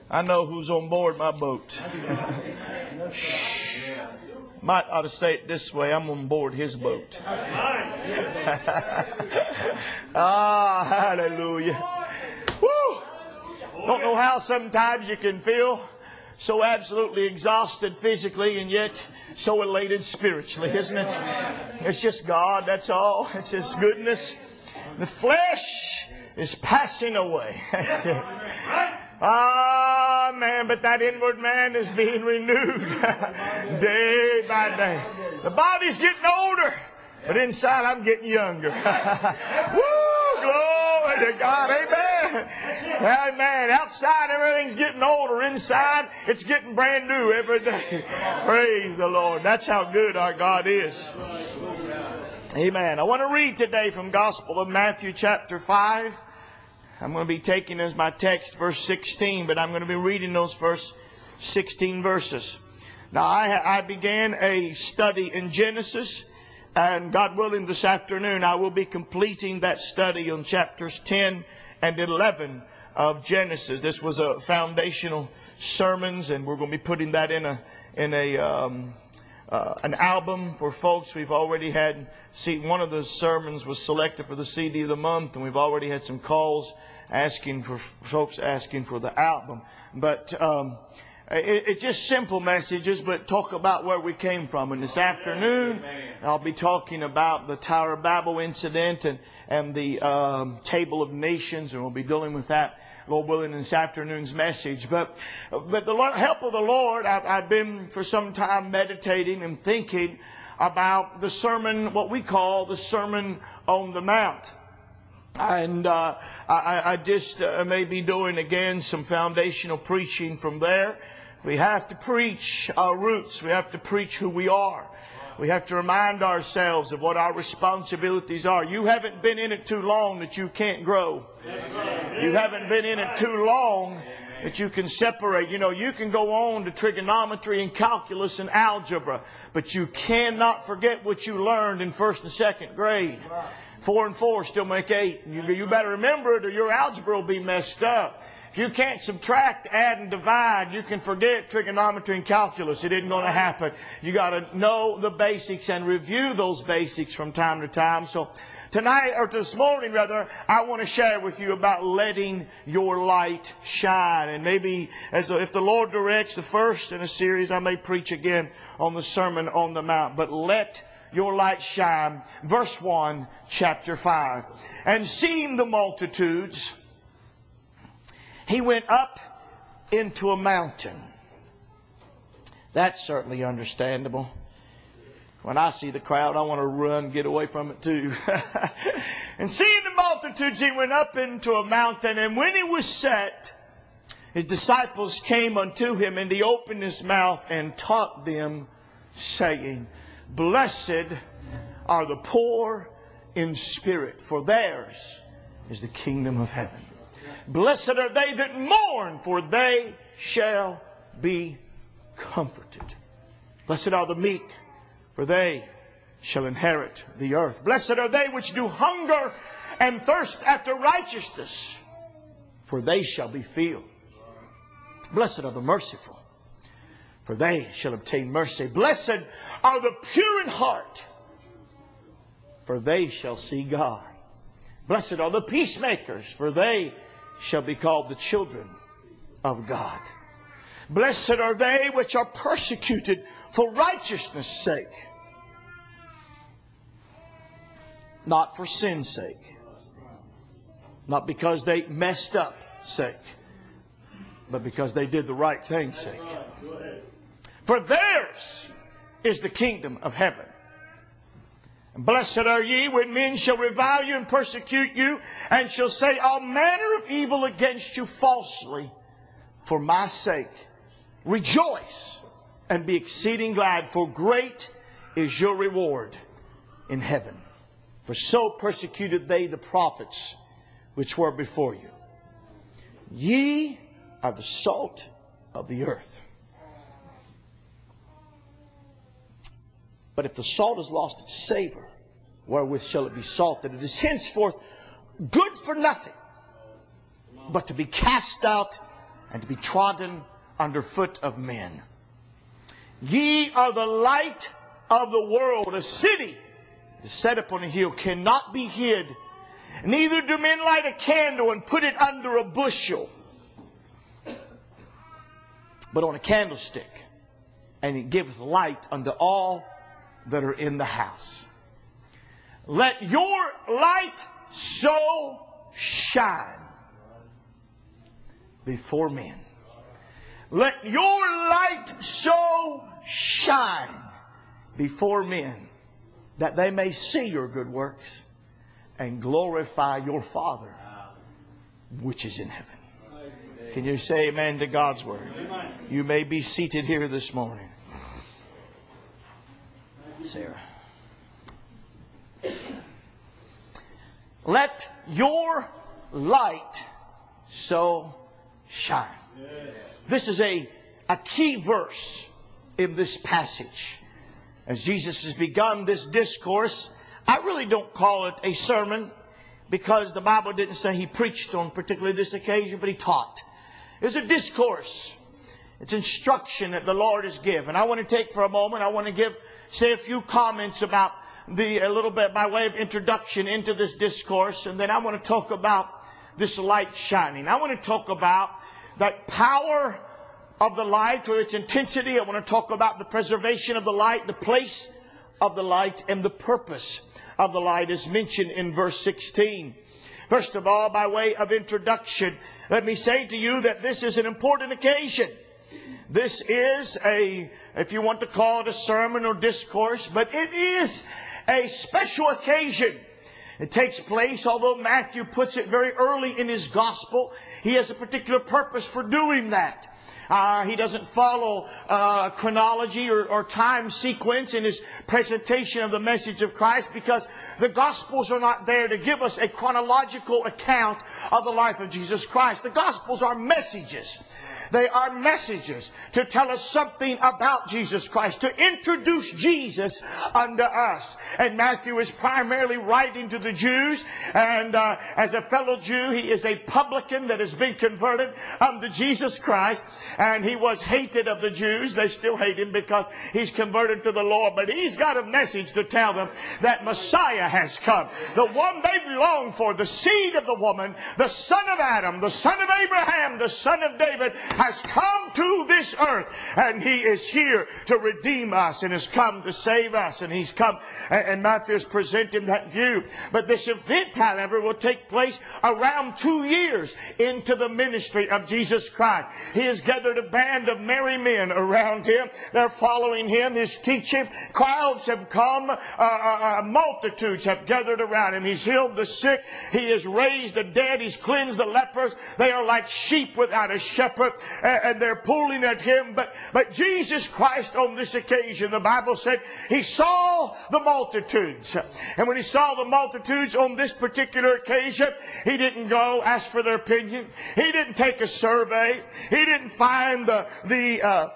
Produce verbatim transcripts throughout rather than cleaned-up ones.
I know who's on board my boat. Might ought to say it this way. I'm on board his boat. Ah, hallelujah. Woo! Don't know how sometimes you can feel so absolutely exhausted physically and yet so elated spiritually, isn't it? It's just God, that's all. It's His goodness. The flesh is passing away. That's it. Ah, man, but that inward man is being renewed day by day. The body's getting older, but inside I'm getting younger. Woo! Glory to God. Amen. Amen. Outside everything's getting older. Inside it's getting brand new every day. Praise the Lord. That's how good our God is. Amen. I want to read today from Gospel of Matthew chapter five. I'm going to be taking as my text verse sixteen, but I'm going to be reading those first sixteen verses. Now, I, I began a study in Genesis, and God willing, this afternoon I will be completing that study on chapters ten and eleven of Genesis. This was a foundational sermons, and we're going to be putting that in a in a um, uh, an album for folks. We've already had see one of the sermons was selected for the C D of the month, and we've already had some calls asking for folks asking for the album. But um, it, it's just simple messages, but talk about where we came from. And this afternoon, I'll be talking about the Tower of Babel incident and and the um, Table of Nations, and we'll be dealing with that, Lord willing, in this afternoon's message. But but the help of the Lord, I've, I've been for some time meditating and thinking about the sermon, what we call the Sermon on the Mount. And uh, I, I just uh, may be doing again some foundational preaching from there. We have to preach our roots. We have to preach who we are. We have to remind ourselves of what our responsibilities are. You haven't been in it too long that you can't grow. You haven't been in it too long that you can separate. You know, you can go on to trigonometry and calculus and algebra, but you cannot forget what you learned in first and second grade. Four and four still make eight. You, you better remember it or your algebra will be messed up. If you can't subtract, add, and divide, you can forget trigonometry and calculus. It isn't going to happen. You got to know the basics and review those basics from time to time. So tonight, or this morning rather, I want to share with you about letting your light shine. And maybe as a, if the Lord directs, the first in a series, I may preach again on the Sermon on the Mount. But let your light shine. Verse one, chapter five. And seeing the multitudes, He went up into a mountain. That's certainly understandable. When I see the crowd, I want to run, get away from it too. And seeing the multitudes, He went up into a mountain. And when He was set, His disciples came unto Him, and He opened His mouth and taught them, saying, Blessed are the poor in spirit, for theirs is the kingdom of heaven. Blessed are they that mourn, for they shall be comforted. Blessed are the meek, for they shall inherit the earth. Blessed are they which do hunger and thirst after righteousness, for they shall be filled. Blessed are the merciful, for they shall obtain mercy. Blessed are the pure in heart, for they shall see God. Blessed are the peacemakers, for they shall be called the children of God. Blessed are they which are persecuted for righteousness' sake, not for sin's sake, not because they messed up sake, but because they did the right thing sake. For theirs is the kingdom of heaven. And blessed are ye when men shall revile you and persecute you, and shall say all manner of evil against you falsely for my sake. Rejoice and be exceeding glad, for great is your reward in heaven. For so persecuted they the prophets which were before you. Ye are the salt of the earth. But if the salt has lost its savor, wherewith shall it be salted? It is henceforth good for nothing, but to be cast out and to be trodden underfoot of men. Ye are the light of the world. A city that is set upon a hill cannot be hid. Neither do men light a candle and put it under a bushel, but on a candlestick, and it giveth light unto all that are in the house. Let your light so shine before men. Let your light so shine before men, that they may see your good works and glorify your Father which is in heaven. Can you say amen to God's word? You may be seated here this morning. Sarah. Let your light so shine. This is a, a key verse in this passage. As Jesus has begun this discourse, I really don't call it a sermon, because the Bible didn't say He preached on particularly this occasion, but He taught. It's a discourse. It's instruction that the Lord has given. I want to take for a moment, I want to give, say a few comments about the, a little bit by way of introduction into this discourse, and then I want to talk about this light shining. I want to talk about that power of the light, or its intensity. I want to talk about the preservation of the light, the place of the light, and the purpose of the light as mentioned in verse sixteen. First of all, by way of introduction, let me say to you that this is an important occasion. This is a, if you want to call it a sermon or discourse, but it is a special occasion. It takes place, although Matthew puts it very early in his gospel, he has a particular purpose for doing that. Uh, he doesn't follow uh, chronology or, or time sequence in his presentation of the message of Christ, because the Gospels are not there to give us a chronological account of the life of Jesus Christ. The Gospels are messages. They are messages to tell us something about Jesus Christ, to introduce Jesus unto us. And Matthew is primarily writing to the Jews, and uh, as a fellow Jew, he is a publican that has been converted unto Jesus Christ, and he was hated of the Jews. They still hate him because he's converted to the Lord, but he's got a message to tell them that Messiah has come, the one they've longed for, the seed of the woman, the son of Adam, the son of Abraham, the son of David, has come to this earth, and He is here to redeem us, and has come to save us, and He's come, and Matthew is presenting that view. But this event, however, will take place around two years into the ministry of Jesus Christ. He has gathered a band of merry men around Him. They're following Him, His teaching. Crowds have come, uh, uh, multitudes have gathered around Him. He's healed the sick, He has raised the dead, He's cleansed the lepers. They are like sheep without a shepherd, and they're pulling at Him. But, but Jesus Christ on this occasion, the Bible said, He saw the multitudes. And when He saw the multitudes on this particular occasion, He didn't go ask for their opinion. He didn't take a survey. He didn't find the, the uh,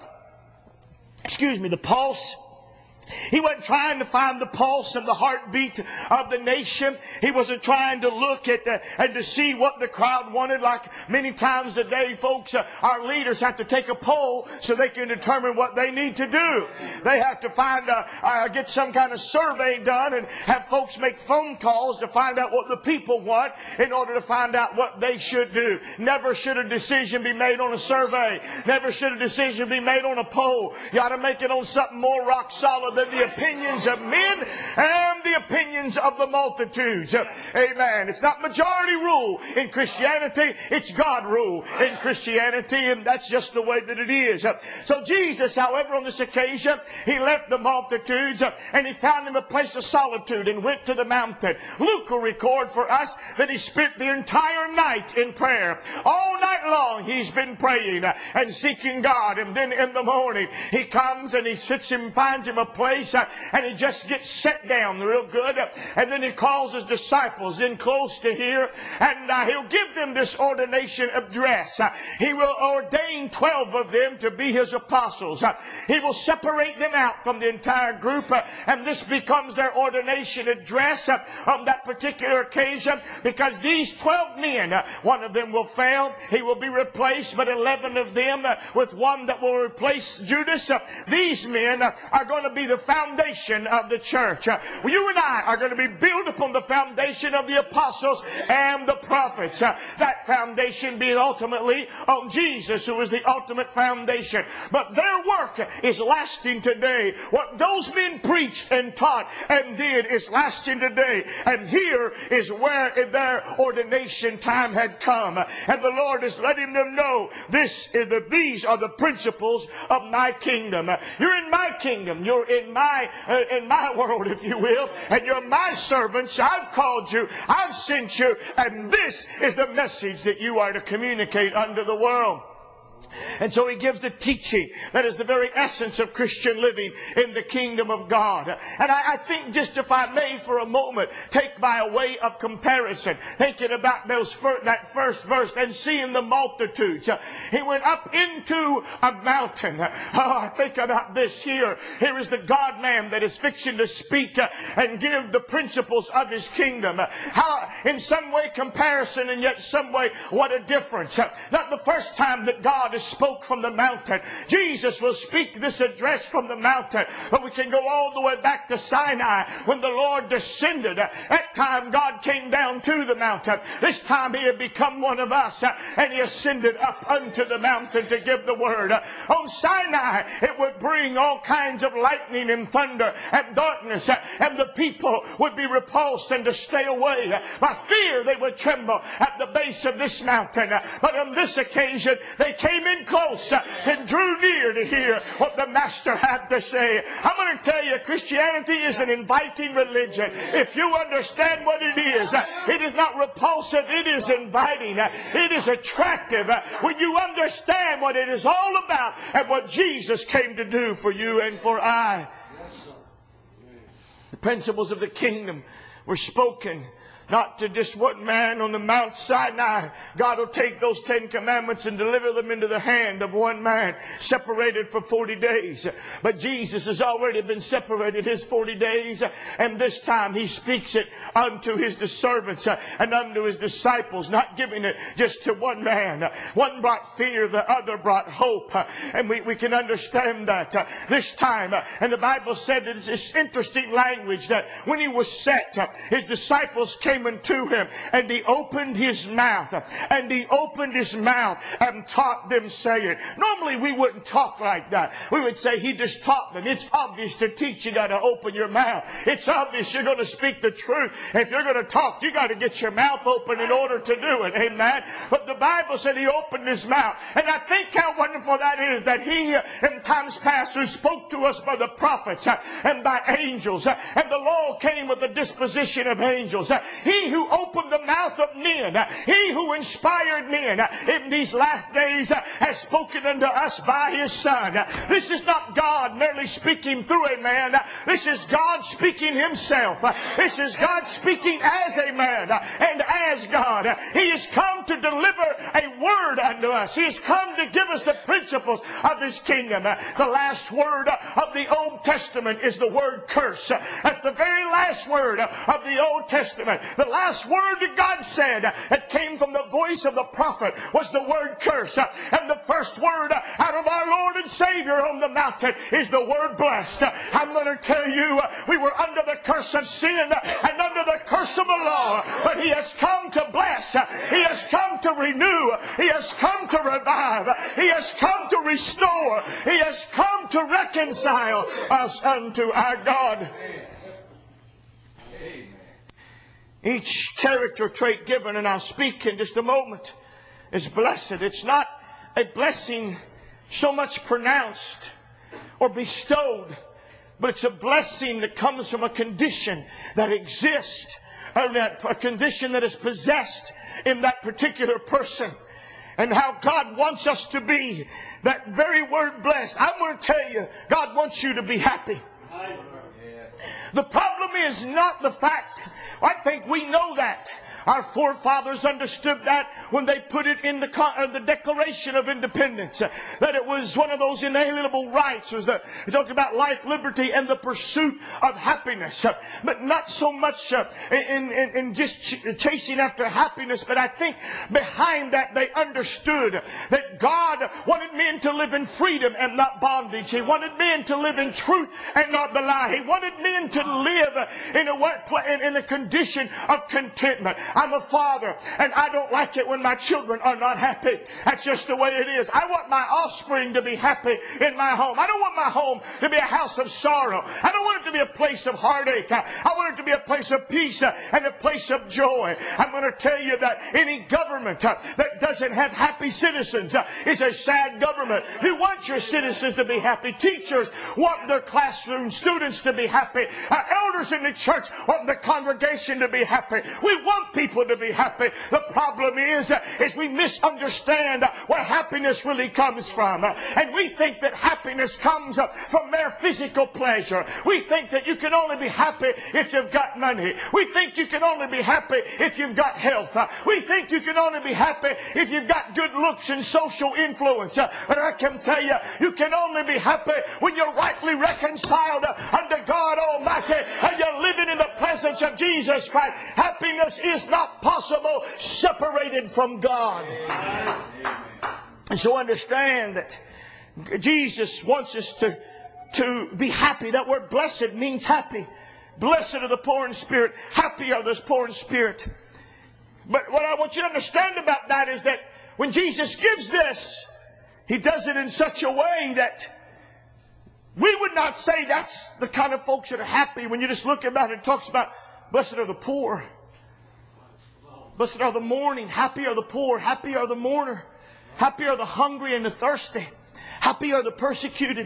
excuse me, the pulse. He wasn't trying to find the pulse and the heartbeat of the nation. He wasn't trying to look at the, and to see what the crowd wanted. Like many times today, folks, uh, our leaders have to take a poll so they can determine what they need to do. They have to find, a, uh, get some kind of survey done and have folks make phone calls to find out what the people want in order to find out what they should do. Never should a decision be made on a survey. Never should a decision be made on a poll. You ought to make it on something more rock solid than the opinions of men and the opinions of the multitudes. Amen. It's not majority rule in Christianity. It's God rule in Christianity, and that's just the way that it is. So Jesus, however, on this occasion, He left the multitudes and He found Him a place of solitude and went to the mountain. Luke will record for us that He spent the entire night in prayer. All night long He's been praying and seeking God, and then in the morning He comes and He sits Him, finds Him a place place, uh, and he just gets set down real good. Uh, and then he calls his disciples in close to here, and uh, he'll give them this ordination address. Uh, he will ordain twelve of them to be his apostles. Uh, he will separate them out from the entire group, uh, and this becomes their ordination address uh, on that particular occasion, because these twelve men, uh, one of them will fail. He will be replaced, but eleven of them uh, with one that will replace Judas. Uh, these men uh, are going to be the foundation of the church. Uh, you and I are going to be built upon the foundation of the apostles and the prophets. Uh, that foundation being ultimately on Jesus, who is the ultimate foundation. But their work is lasting today. What those men preached and taught and did is lasting today. And here is where their ordination time had come. And the Lord is letting them know this is the, these are the principles of my kingdom. You're in my kingdom. You're in my uh, in my world, if you will. And you're my servants. I've called you. I've sent you. And this is the message that you are to communicate unto the world. And so he gives the teaching that is the very essence of Christian living in the kingdom of God. And I, I think, just if I may for a moment, take by a way of comparison, thinking about those fir- that first verse and seeing the multitudes. Uh, he went up into a mountain. Uh, oh, I think about this here. Here is the God-man that is fixing to speak uh, and give the principles of his kingdom. Uh, how, in some way, comparison, and yet some way, what a difference. Uh, not the first time that God is spoke from the mountain. Jesus will speak this address from the mountain. But we can go all the way back to Sinai when the Lord descended. That time God came down to the mountain. This time he had become one of us, and he ascended up unto the mountain to give the word. On Sinai it would bring all kinds of lightning and thunder and darkness, and the people would be repulsed and to stay away. By fear they would tremble at the base of this mountain. But on this occasion they came in close and drew near to hear what the Master had to say. I'm going to tell you, Christianity is an inviting religion. If you understand what it is, it is not repulsive, it is inviting, it is attractive. When you understand what it is all about and what Jesus came to do for you and for I. The principles of the kingdom were spoken not to just one man on the Mount Sinai. God will take those Ten Commandments and deliver them into the hand of one man, separated for forty days. But Jesus has already been separated his forty days, and this time he speaks it unto his servants and unto his disciples, not giving it just to one man. One brought fear, the other brought hope, and we, we can understand that this time. And the Bible said it's this interesting language that when he was set, his disciples came unto him, and he opened his mouth, and he opened his mouth and taught them, saying. Normally we wouldn't talk like that. We would say he just taught them. It's obvious to teach, you got to open your mouth. It's obvious you're going to speak the truth. If you're going to talk, you got to get your mouth open in order to do it. Amen. But the Bible said he opened his mouth, and I think how wonderful that is, that he in times past who spoke to us by the prophets and by angels, and the law came with the disposition of angels. He who opened the mouth of men, he who inspired men in these last days has spoken unto us by his Son. This is not God merely speaking through a man. This is God speaking himself. This is God speaking as a man and as God. He has come to deliver a word unto us. He has come to give us the principles of his kingdom. The last word of the Old Testament is the word curse. That's the very last word of the Old Testament. The last word that God said that came from the voice of the prophet was the word curse. And the first word out of our Lord and Savior on the mountain is the word blessed. I'm going to tell you, we were under the curse of sin and under the curse of the law. But he has come to bless. He has come to renew. He has come to revive. He has come to restore. He has come to reconcile us unto our God. Each character trait given, and I'll speak in just a moment, is blessed. It's not a blessing so much pronounced or bestowed, but it's a blessing that comes from a condition that exists, or that a condition that is possessed in that particular person. And how God wants us to be. That very word blessed. I'm going to tell you, God wants you to be happy. The problem is not the fact. I think we know that. Our forefathers understood that when they put it in the, uh, the Declaration of Independence, uh, that it was one of those inalienable rights. Was the, it talked about life, liberty, and the pursuit of happiness. Uh, but not so much uh, in, in, in just ch- chasing after happiness, but I think behind that they understood that God wanted men to live in freedom and not bondage. He wanted men to live in truth and not the lie. He wanted men to live in a, in, in a condition of contentment. I'm a father, and I don't like it when my children are not happy. That's just the way it is. I want my offspring to be happy in my home. I don't want my home to be a house of sorrow. I don't want it to be a place of heartache. I, I want it to be a place of peace uh, and a place of joy. I'm going to tell you that any government uh, that doesn't have happy citizens uh, is a sad government. You want your citizens to be happy. Teachers want their classroom students to be happy. Uh, elders in the church want the congregation to be happy. We want people People to be happy. The problem is, uh, is we misunderstand uh, where happiness really comes from. Uh, and we think that happiness comes uh, from mere physical pleasure. We think that you can only be happy if you've got money. We think you can only be happy if you've got health. Uh, we think you can only be happy if you've got good looks and social influence. Uh, but I can tell you, you can only be happy when you're rightly reconciled uh, unto God Almighty and you're living in the presence of Jesus Christ. Happiness is not possible separated from God. And so understand that Jesus wants us to, to be happy. That word blessed means happy. Blessed are the poor in spirit. Happy are those poor in spirit. But what I want you to understand about that is that when Jesus gives this, He does it in such a way that we would not say that's the kind of folks that are happy. When you just look about it, it talks about blessed are the poor. Blessed are the mourning. Happy are the poor. Happy are the mourner. Happy are the hungry and the thirsty. Happy are the persecuted.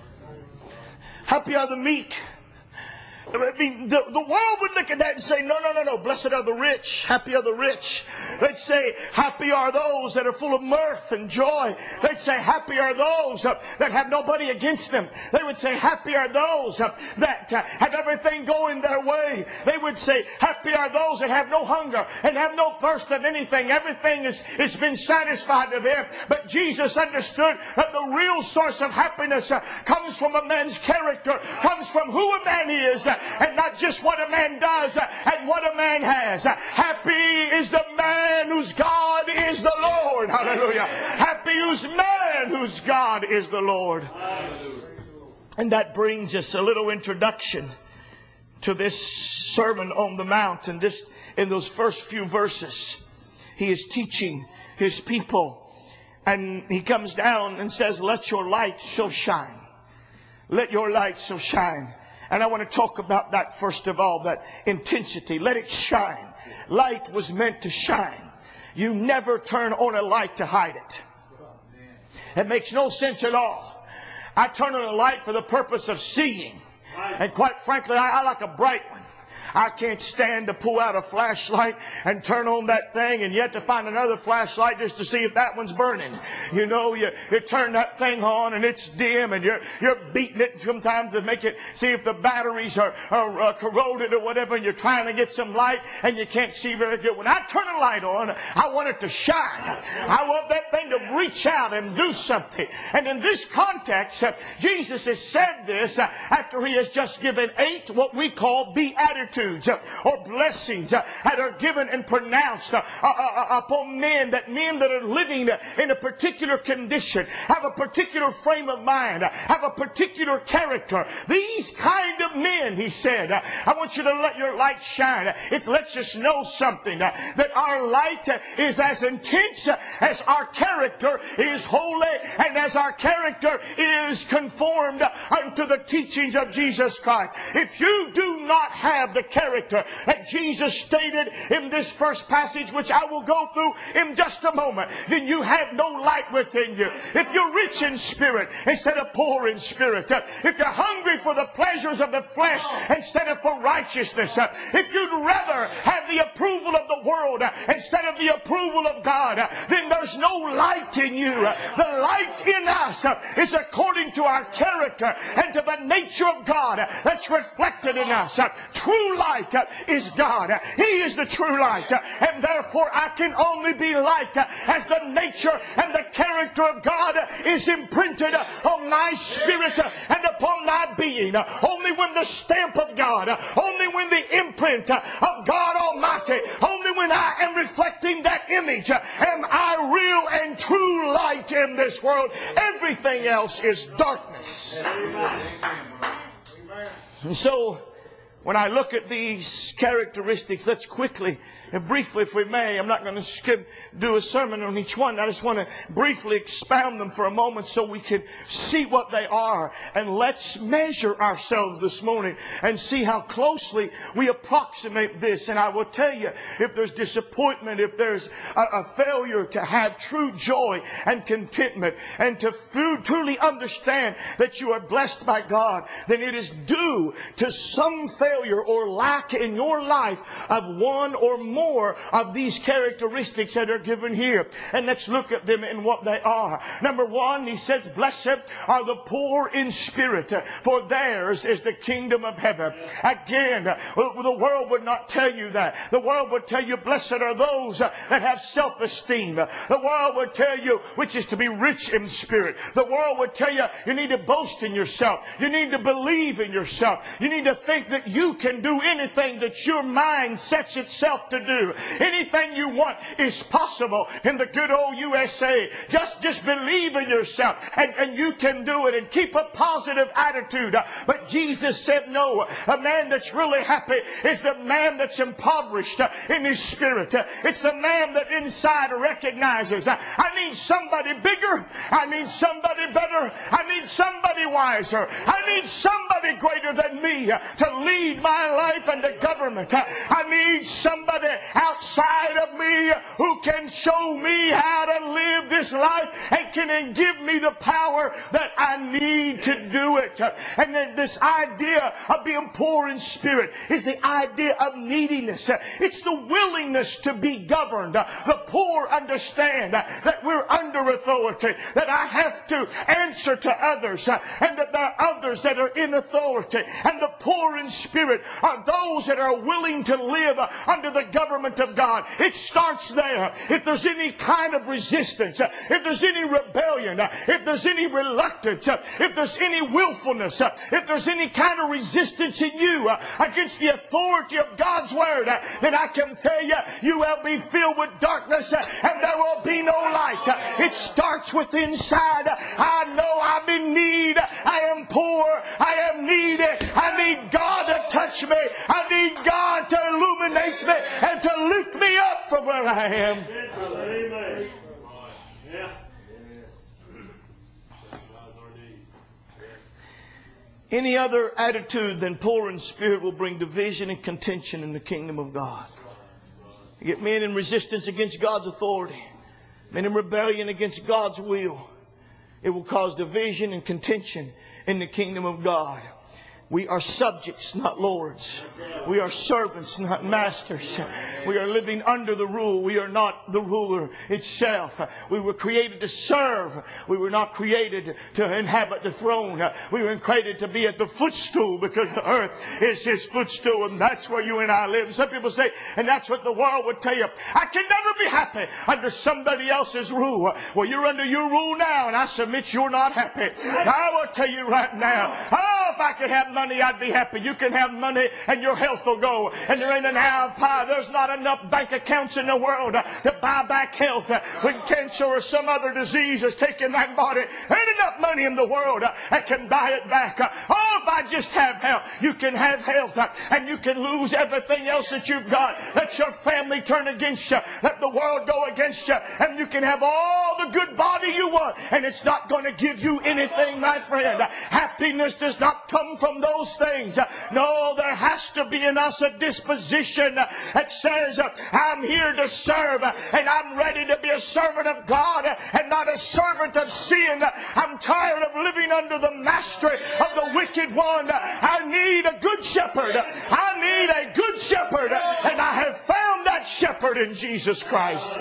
Happy are the meek. I mean, the, the world would look at that and say, no, no, no, no. Blessed are the rich. Happy are the rich. They'd say, happy are those that are full of mirth and joy. They'd say, happy are those uh, that have nobody against them. They would say, happy are those uh, that uh, have everything going their way. They would say, happy are those that have no hunger and have no thirst of anything. Everything is, is been satisfied to them. But Jesus understood that the real source of happiness uh, comes from a man's character, comes from who a man is. Uh, And not just what a man does and what a man has. Happy is the man whose God is the Lord. Hallelujah. Happy is man whose God is the Lord. And that brings us a little introduction to this Sermon on the Mount. And just in those first few verses, He is teaching His people. And He comes down and says, let your light so shine. Let your light so shine. And I want to talk about that first of all, that intensity. Let it shine. Light was meant to shine. You never turn on a light to hide it. It makes no sense at all. I turn on a light for the purpose of seeing. And quite frankly, I, I like a bright one. I can't stand to pull out a flashlight and turn on that thing and yet to find another flashlight just to see if that one's burning. You know, you, you turn that thing on and it's dim and you're, you're beating it sometimes to make it, see if the batteries are, are uh, corroded or whatever, and you're trying to get some light and you can't see very good. When I turn a light on, I want it to shine. I want that thing to reach out and do something. And in this context, uh, Jesus has said this uh, after He has just given eight what we call beatitudes. Or blessings that are given and pronounced upon men, that men that are living in a particular condition, have a particular frame of mind, have a particular character. These kind of men, He said, I want you to let your light shine. It lets us know something, that our light is as intense as our character is holy, and as our character is conformed unto the teachings of Jesus Christ. If you do not have the character that Jesus stated in this first passage, which I will go through in just a moment, then you have no light light within you, if you're rich in spirit instead of poor in spirit, uh, if you're hungry for the pleasures of the flesh instead of for righteousness, uh, if you'd rather have the approval of the world uh, instead of the approval of God, uh, then there's no light in you. Uh, the light in us uh, is according to our character and to the nature of God uh, that's reflected in us. Uh, true light uh, is God. Uh, He is the true light, uh, and therefore I can only be light uh, as the nature and the character of God uh, is imprinted uh, on my spirit uh, and upon my being. Uh, only when the stamp of God, uh, only when the imprint uh, of God Almighty, only when I am reflecting that image uh, am I real and true light in this world. Everything else is darkness. And so, when I look at these characteristics, let's quickly and briefly, if we may, I'm not going to skip, do a sermon on each one. I just want to briefly expound them for a moment so we can see what they are. And let's measure ourselves this morning and see how closely we approximate this. And I will tell you, if there's disappointment, if there's a, a failure to have true joy and contentment and to through, truly understand that you are blessed by God, then it is due to some failure or lack in your life of one or more More of these characteristics that are given here. And let's look at them and what they are. Number one, he says, blessed are the poor in spirit, for theirs is the kingdom of heaven. Again, the world would not tell you that. The world would tell you, blessed are those that have self-esteem. The world would tell you, which is to be rich in spirit. The world would tell you, you need to boast in yourself. You need to believe in yourself. You need to think that you can do anything that your mind sets itself to do. Do. Anything you want is possible in the good old U S A. Just, just believe in yourself and, and you can do it, and keep a positive attitude. But Jesus said no. A man that's really happy is the man that's impoverished in his spirit. It's the man that inside recognizes, I need somebody bigger. I need somebody better. I need somebody wiser. I need somebody greater than me to lead my life and the government. I need somebody outside of me who can show me how to live this life and can give me the power that I need to do it. And then this idea of being poor in spirit is the idea of neediness. It's the willingness to be governed. The poor understand that we're under authority, that I have to answer to others, and that there are others that are in authority. And the poor in spirit are those that are willing to live under the government of God. It starts there. If there's any kind of resistance, if there's any rebellion, if there's any reluctance, if there's any willfulness, if there's any kind of resistance in you against the authority of God's Word, then I can tell you, you will be filled with darkness and there will be no light. It starts with inside. I know I'm in need. I am poor. I am needy. I need God to touch me. I need God to illuminate me and to lift me up from where I am. Amen. Any other attitude than poor in spirit will bring division and contention in the kingdom of God. You get men in resistance against God's authority, men in rebellion against God's will. It will cause division and contention in the kingdom of God. We are subjects, not lords. We are servants, not masters. We are living under the rule. We are not the ruler itself. We were created to serve. We were not created to inhabit the throne. We were created to be at the footstool, because the earth is His footstool, and that's where you and I live. Some people say, and that's what the world would tell you, I can never be happy under somebody else's rule. Well, you're under your rule now, and I submit you're not happy. I will tell you right now, oh, if I could have money, I'd be happy. You can have money and your health will go. And there ain't an hour pie. There's not enough bank accounts in the world to buy back health. When cancer or some other disease is taking that body, there ain't enough money in the world that can buy it back. Oh, if I just have health. You can have health and you can lose everything else that you've got. Let your family turn against you. Let the world go against you. And you can have all the good body you want. And it's not going to give you anything, my friend. Happiness does not come from those things. No, there has to be in us a disposition that says, I'm here to serve and I'm ready to be a servant of God and not a servant of sin. I'm tired of living under the mastery of the wicked one. I need a good shepherd. I need a good shepherd. And I have found that shepherd in Jesus Christ.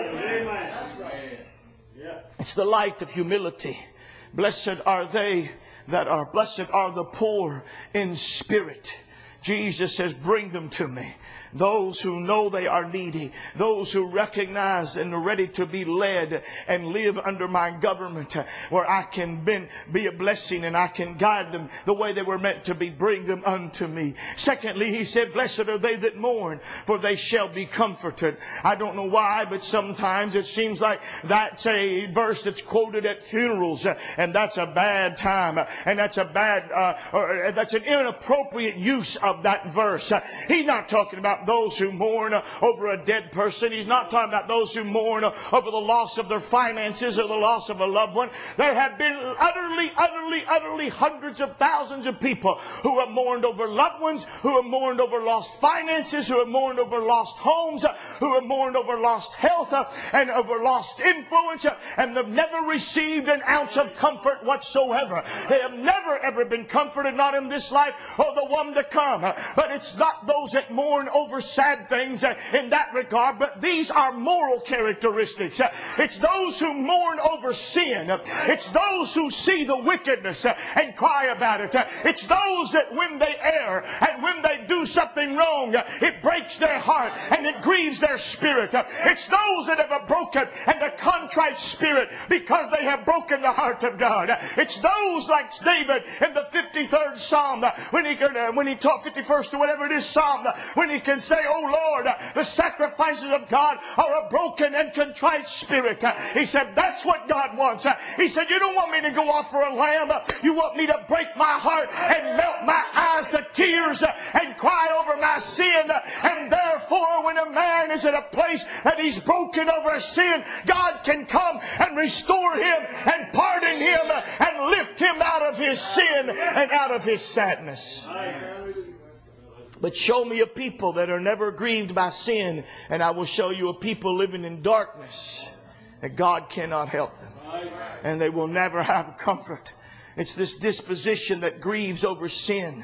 It's the light of humility. Blessed are they that are, blessed are the poor in spirit. Jesus says, bring them to me. Those who know they are needy. Those who recognize and are ready to be led and live under my government, where I can be a blessing and I can guide them the way they were meant to be. Bring them unto me. Secondly, he said, blessed are they that mourn, for they shall be comforted. I don't know why, but sometimes it seems like that's a verse that's quoted at funerals, and that's a bad time, and that's a bad, uh, or that's an inappropriate use of that verse. He's not talking about those who mourn over a dead person. He's not talking about those who mourn over the loss of their finances or the loss of a loved one. There have been utterly, utterly, utterly hundreds of thousands of people who have mourned over loved ones, who have mourned over lost finances, who have mourned over lost homes, who have mourned over lost health and over lost influence, and have never received an ounce of comfort whatsoever. They have never ever been comforted, not in this life or the one to come. But it's not those that mourn over sad things in that regard, but these are moral characteristics. It's those who mourn over sin. It's those who see the wickedness and cry about it. It's those that when they err and when they do something wrong, it breaks their heart and it grieves their spirit. It's those that have a broken and a contrite spirit because they have broken the heart of God. It's those like David in the fifty-third Psalm, when he when he taught fifty-first or whatever it is Psalm, when he can say, oh Lord, the sacrifices of God are a broken and contrite spirit. He said, that's what God wants. He said, you don't want me to go off for a lamb. You want me to break my heart and melt my eyes to tears and cry over my sin. And therefore, when a man is at a place that he's broken over a sin, God can come and restore him and pardon him and lift him out of his sin and out of his sadness. But show me a people that are never grieved by sin, and I will show you a people living in darkness that God cannot help them. And they will never have comfort. It's this disposition that grieves over sin.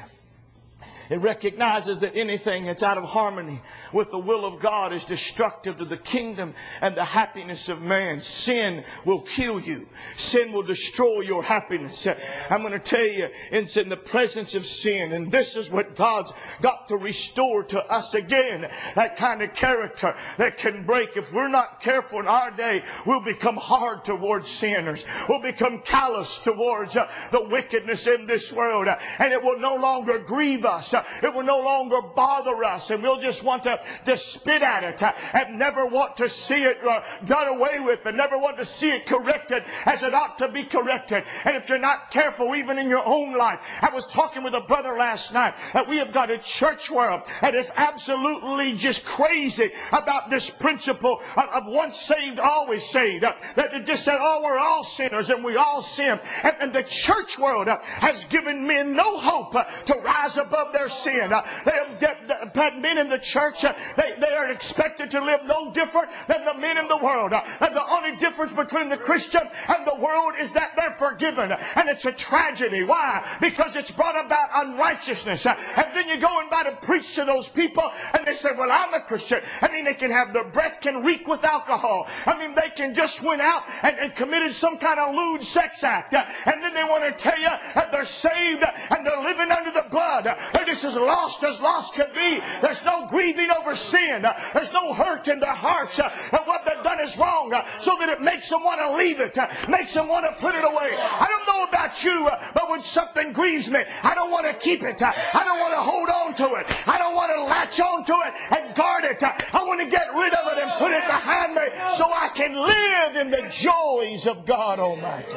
It recognizes that anything that's out of harmony with the will of God is destructive to the kingdom and the happiness of man. Sin will kill you. Sin will destroy your happiness. I'm going to tell you, it's in the presence of sin. And this is what God's got to restore to us again. That kind of character that can break. If we're not careful in our day, we'll become hard towards sinners. We'll become callous towards uh, the wickedness in this world. And it will no longer grieve us. It will no longer bother us, and we'll just want to, to spit at it and never want to see it uh, done away with, and never want to see it corrected as it ought to be corrected. And if you're not careful, even in your own life, I was talking with a brother last night that we have got a church world that is absolutely just crazy about this principle of, of once saved, always saved. Uh, that it just said, oh, we're all sinners and we all sin. And, and the church world uh, has given men no hope uh, to rise above their sin. Uh, they have had men in the church, uh, they, they are expected to live no different than the men in the world. Uh, and the only difference between the Christian and the world is that they're forgiven. And it's a tragedy. Why? Because it's brought about unrighteousness. Uh, and then you go and by to preach to those people and they say, well, I'm a Christian. I mean, they can have their breath can reek with alcohol. I mean, they can just went out and, and committed some kind of lewd sex act. Uh, and then they want to tell you that they're saved and they're living under the blood. Uh, they're just as lost as lost can be. There's no grieving over sin. There's no hurt in their hearts that what they've done is wrong, so that it makes them want to leave it, makes them want to put it away. I don't know about you, but when something grieves me, I don't want to keep it. I don't want to hold on to it. I don't want to latch on to it and guard it. I want to get rid of it and put it behind me so I can live in the joys of God Almighty.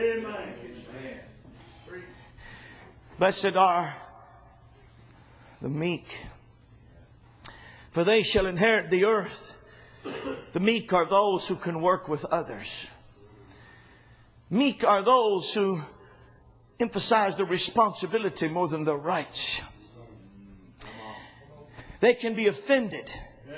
Blessed are the meek, for they shall inherit the earth. The meek are those who can work with others. Meek are those who emphasize the responsibility more than the rights. They can be offended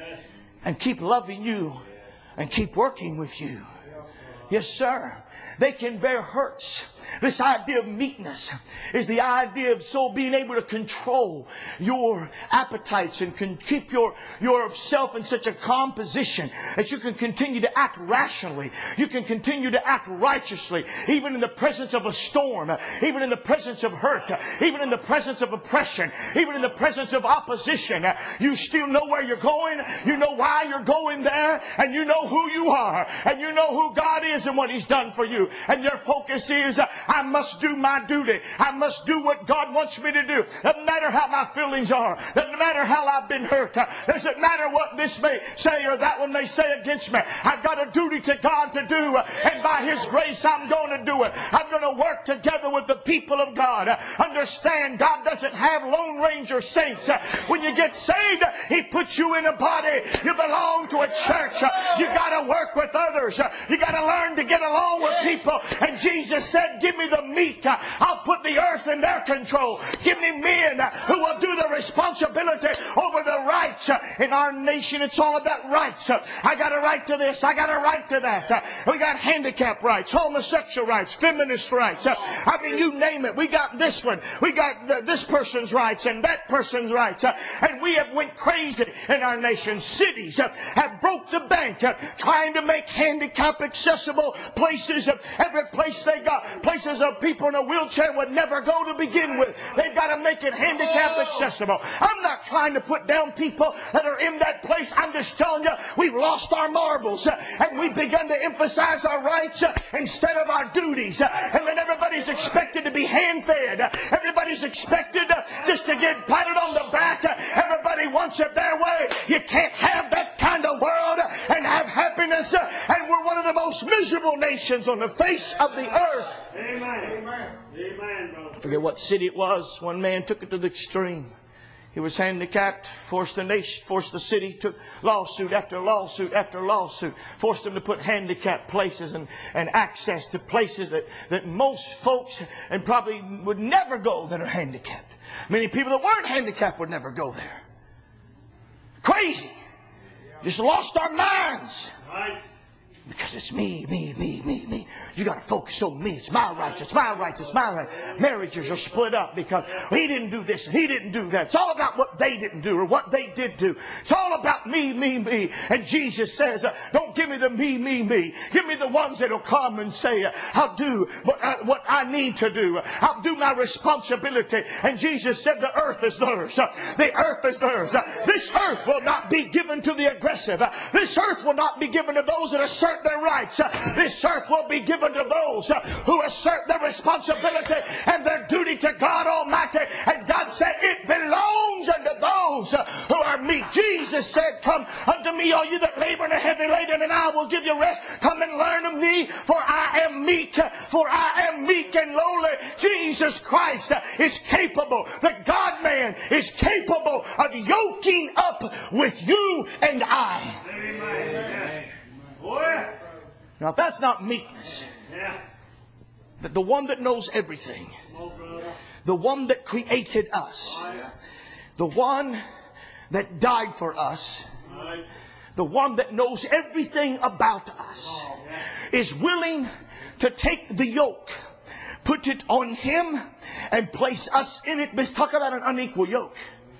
and keep loving you and keep working with you. Yes, sir. They can bear hurts. This idea of meekness is the idea of so being able to control your appetites and can keep your yourself in such a calm position that you can continue to act rationally. You can continue to act righteously, even in the presence of a storm, even in the presence of hurt, even in the presence of oppression, even in the presence of opposition. You still know where you're going. You know why you're going there, and you know who you are, and you know who God is and what He's done for you. And your focus is, I must do my duty. I must do what God wants me to do. Doesn't matter how my feelings are. Doesn't matter how I've been hurt. Doesn't matter what this may say or that one may say against me. I've got a duty to God to do, and by His grace I'm going to do it. I'm going to work together with the people of God. Understand, God doesn't have Lone Ranger saints. When you get saved, He puts you in a body. You belong to a church. You got to work with others. You got to learn to get along with people. And Jesus said, give me the meek. I'll put the earth in their control. Give me men who will do the responsibility over the rights. In our nation, it's all about rights. I got a right to this. I got a right to that. We got handicap rights, homosexual rights, feminist rights. I mean, you name it. We got this one. We got this person's rights and that person's rights. And we have went crazy in our nation. Cities have broke the bank trying to make handicap accessible places. Every place they got, places of people in a wheelchair would never go to begin with. They've got to make it handicap accessible. I'm not trying to put down people that are in that place. I'm just telling you, we've lost our marbles and we've begun to emphasize our rights instead of our duties. And then everybody's expected to be hand-fed. Everybody's expected just to get patted on the back. Everybody wants it their way. You can't have that kind of world and have happiness. And we're one of the most miserable nations on the face of the earth. Amen. Amen. Amen, brother. I forget what city it was. One man took it to the extreme. He was handicapped, forced the nation, forced the city, took lawsuit after lawsuit after lawsuit, forced them to put handicapped places and, and access to places that, that most folks and probably would never go that are handicapped. Many people that weren't handicapped would never go there. Crazy. Just lost our minds. Right. Because it's me, me, me, me, me. You got to focus on me. It's my rights. It's my rights. It's my rights. Marriages are split up because he didn't do this and he didn't do that. It's all about what they didn't do or what they did do. It's all about me, me, me. And Jesus says, uh, don't give me the me, me, me. Give me the ones that will come and say, uh, I'll do what I, what I need to do. I'll do my responsibility. And Jesus said, the earth is theirs. Uh, the earth is theirs. Uh, this earth will not be given to the aggressive. Uh, this earth will not be given to those that assert their rights. This earth will be given to those who assert their responsibility and their duty to God Almighty. And God said it belongs unto those who are meek. Jesus said, come unto me, all you that labor and are heavy laden, and I will give you rest. Come and learn of me, for I am meek, for I am meek and lowly. Jesus Christ is capable. The God-man is capable of yoking up with you and I. Amen. Now, if that's not meekness, the, the one that knows everything, the one that created us, the one that died for us, the one that knows everything about us, is willing to take the yoke, put it on Him, and place us in it. Let's talk about an unequal yoke.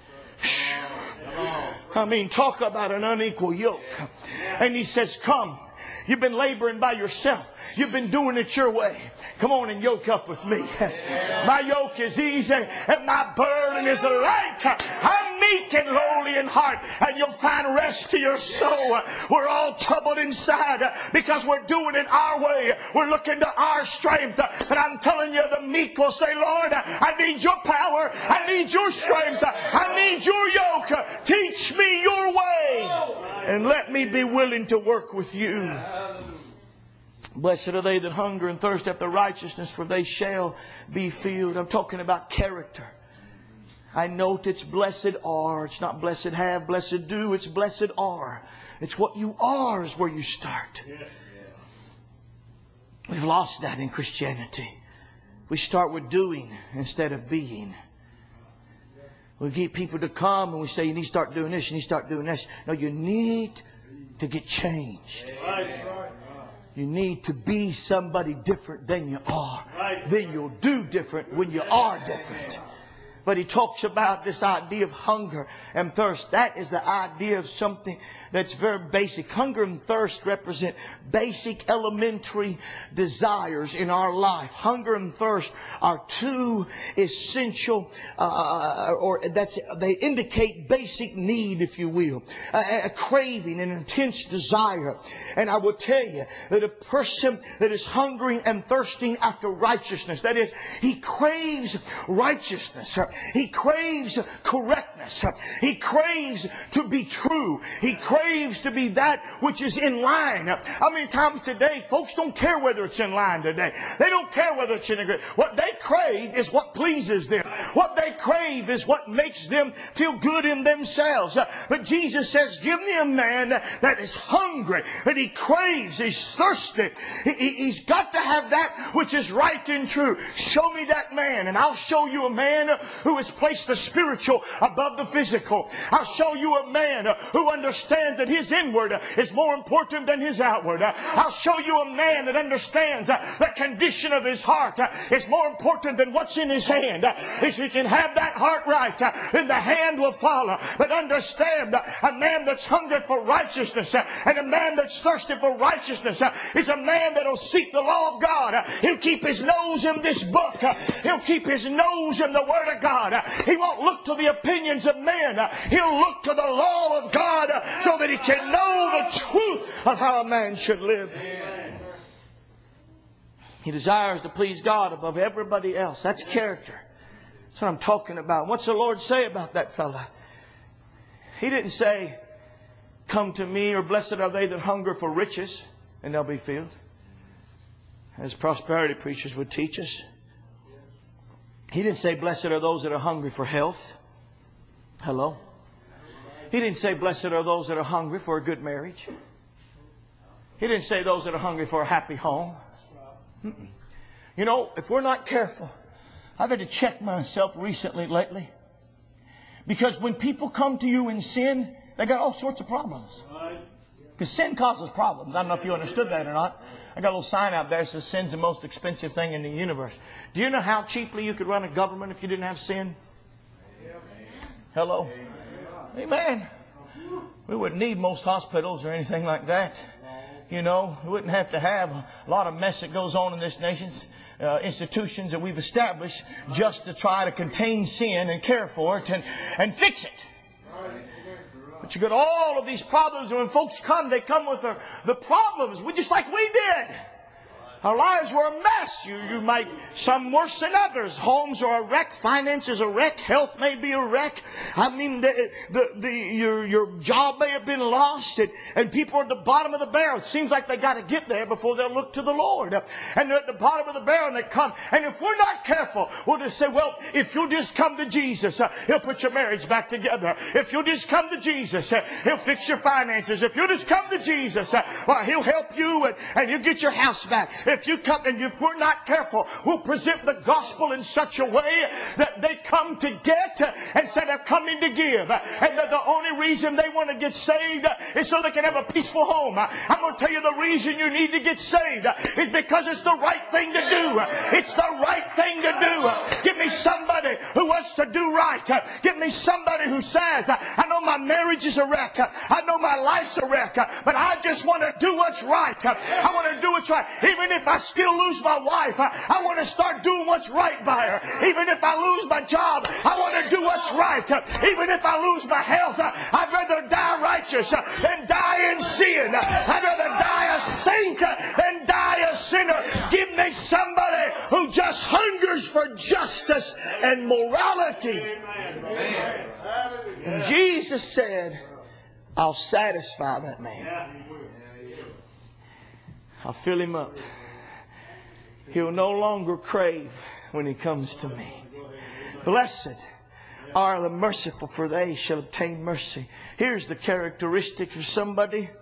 I mean, talk about an unequal yoke. And He says, come. You've been laboring by yourself. You've been doing it your way. Come on and yoke up with me. My yoke is easy and my burden is light. I'm meek and lowly in heart, and you'll find rest to your soul. We're all troubled inside because we're doing it our way. We're looking to our strength. But I'm telling you, the meek will say, Lord, I need your power. I need your strength. I need your yoke. Teach me your way. And let me be willing to work with you. Blessed are they that hunger and thirst after righteousness, for they shall be filled. I'm talking about character. I note it's blessed are. It's not blessed have, blessed do. It's blessed are. It's what you are is where you start. We've lost that in Christianity. We start with doing instead of being. We get people to come and we say, you need to start doing this, you need to start doing this. No, you need to get changed. You need to be somebody different than you are. Then you'll do different when you are different. But he talks about this idea of hunger and thirst. That is the idea of something that's very basic. Hunger and thirst represent basic elementary desires in our life. Hunger and thirst are two essential, uh, or that's they indicate basic need, if you will. A, a craving, an intense desire. And I will tell you that a person that is hungering and thirsting after righteousness, that is, he craves righteousness. He craves correctness. He craves to be true. He craves to be that which is in line. How many times today folks don't care whether it's in line today. They don't care whether it's in agreement. What they crave is what pleases them. What they crave is what makes them feel good in themselves. But Jesus says, give me a man that is hungry, that he craves, he's thirsty. He, he, he's got to have that which is right and true. Show me that man and I'll show you a man who has placed the spiritual above the physical. I'll show you a man who understands that his inward is more important than his outward. I'll show you a man that understands the condition of his heart is more important than what's in his hand. If he can have that heart right, then the hand will follow. But understand, a man that's hungry for righteousness and a man that's thirsty for righteousness is a man that'll seek the law of God. He'll keep his nose in this book. He'll keep his nose in the Word of God. He won't look to the opinions of men. He'll look to the law of God so that he can know the truth of how a man should live. He desires to please God above everybody else. That's character. That's what I'm talking about. What's the Lord say about that fella? He didn't say, come to me, or blessed are they that hunger for riches, and they'll be filled. As prosperity preachers would teach us. He didn't say, blessed are those that are hungry for health. Hello? He didn't say, blessed are those that are hungry for a good marriage. He didn't say those that are hungry for a happy home. Mm-mm. You know, if we're not careful, I've had to check myself recently, lately. Because when people come to you in sin, they got all sorts of problems. Because sin causes problems. I don't know if you understood that or not. I got a little sign out there that says sin's the most expensive thing in the universe. Do you know how cheaply you could run a government if you didn't have sin? Hello? Amen. We wouldn't need most hospitals or anything like that. You know, we wouldn't have to have a lot of mess that goes on in this nation's uh, institutions that we've established just to try to contain sin and care for it and, and fix it. But you got all of these problems, and when folks come, they come with their, the problems, we just like we did. Our lives were a mess. You, you might, some worse than others. Homes are a wreck. Finances a wreck. Health may be a wreck. I mean, the, the, the, your, your job may have been lost. And, and people are at the bottom of the barrel. It seems like they got to get there before they'll look to the Lord. And they're at the bottom of the barrel and they come. And if we're not careful, we'll just say, well, if you'll just come to Jesus, uh, He'll put your marriage back together. If you'll just come to Jesus, uh, He'll fix your finances. If you'll just come to Jesus, uh, well, He'll help you and, and you'll get your house back. If you come, and if we're not careful, we'll present the gospel in such a way that they come to get instead of coming to give. And the, the only reason they want to get saved is so they can have a peaceful home. I'm going to tell you the reason you need to get saved is because it's the right thing to do. It's the right thing to do. Give me somebody who wants to do right. Give me somebody who says, I know my marriage is a wreck. I know my life's a wreck. But I just want to do what's right. I want to do what's right. Even if I still lose my wife, I, I want to start doing what's right by her. Even if I lose my job, I want to do what's right. Even if I lose my health, I'd rather die righteous than die in sin. I'd rather die a saint than die a sinner. Give me somebody who just hungers for justice and morality. And Jesus said, I'll satisfy that man. I'll fill him up. He'll no longer crave when he comes to me. Blessed are the merciful, for they shall obtain mercy. Here's the characteristic of somebody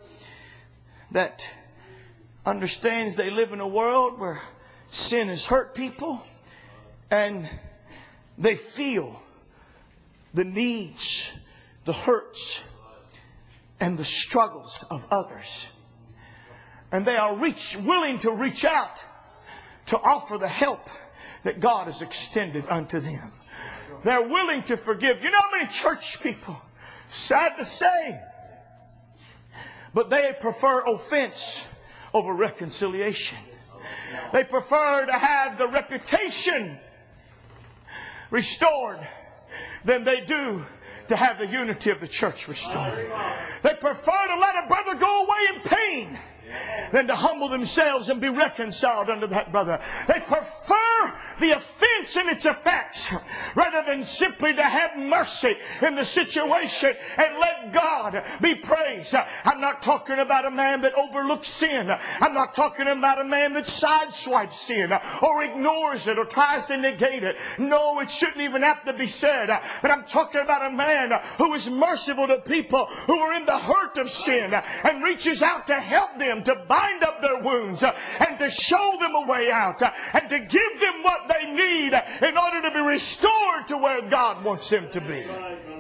that understands they live in a world where sin has hurt people. And they feel the needs, the hurts, and the struggles of others. And they are reach, willing to reach out to offer the help that God has extended unto them. They're willing to forgive. You know how many church people, sad to say, but they prefer offense over reconciliation. They prefer to have the reputation restored than they do to have the unity of the church restored. They prefer to let a brother go away in pain than to humble themselves and be reconciled unto that brother. They prefer the offense and its effects rather than simply to have mercy in the situation and let God be praised. I'm not talking about a man that overlooks sin. I'm not talking about a man that sideswipes sin or ignores it or tries to negate it. No, it shouldn't even have to be said. But I'm talking about a man who is merciful to people who are in the hurt of sin and reaches out to help them, to bind up their wounds, uh, and to show them a way out, uh, and to give them what they need uh, in order to be restored to where God wants them to be.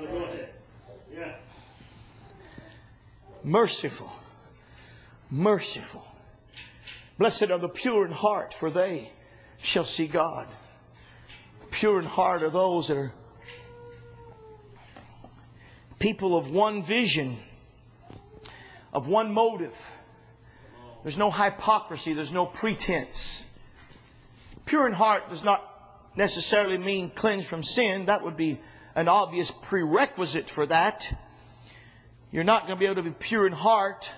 Merciful. Merciful. Blessed are the pure in heart, for they shall see God. Pure in heart are those that are people of one vision, of one motive. There's no hypocrisy. There's no pretense. Pure in heart does not necessarily mean cleansed from sin. That would be an obvious prerequisite for that. You're not going to be able to be pure in heart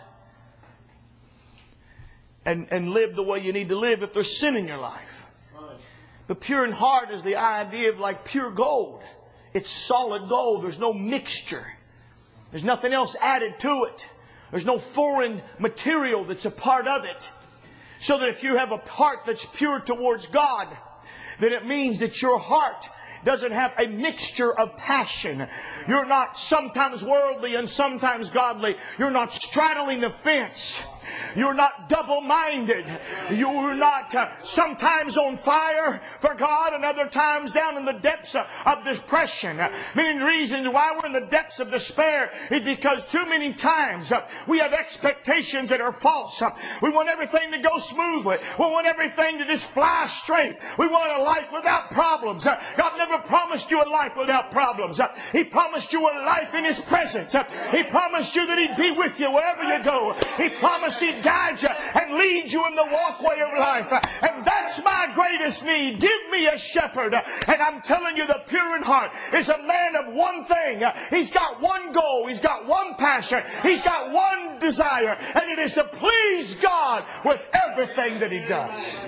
and, and live the way you need to live if there's sin in your life. But pure in heart is the idea of like pure gold. It's solid gold. There's no mixture. There's nothing else added to it. There's no foreign material that's a part of it. So that if you have a heart that's pure towards God, then it means that your heart doesn't have a mixture of passion. You're not sometimes worldly and sometimes godly. You're not straddling the fence. You're not double-minded. You're not uh, sometimes on fire for God and other times down in the depths of, of depression. Uh, many reasons why we're in the depths of despair is because too many times uh, we have expectations that are false. Uh, we want everything to go smoothly. We want everything to just fly straight. We want a life without problems. Uh, God never promised you a life without problems. Uh, He promised you a life in His presence. Uh, He promised you that He'd be with you wherever you go. He promised He'd guide you and lead you in the walkway of life. And that's my greatest need. Give me a shepherd. And I'm telling you, the pure in heart is a man of one thing. He's got one goal. He's got one passion. He's got one desire. And it is to please God with everything that he does.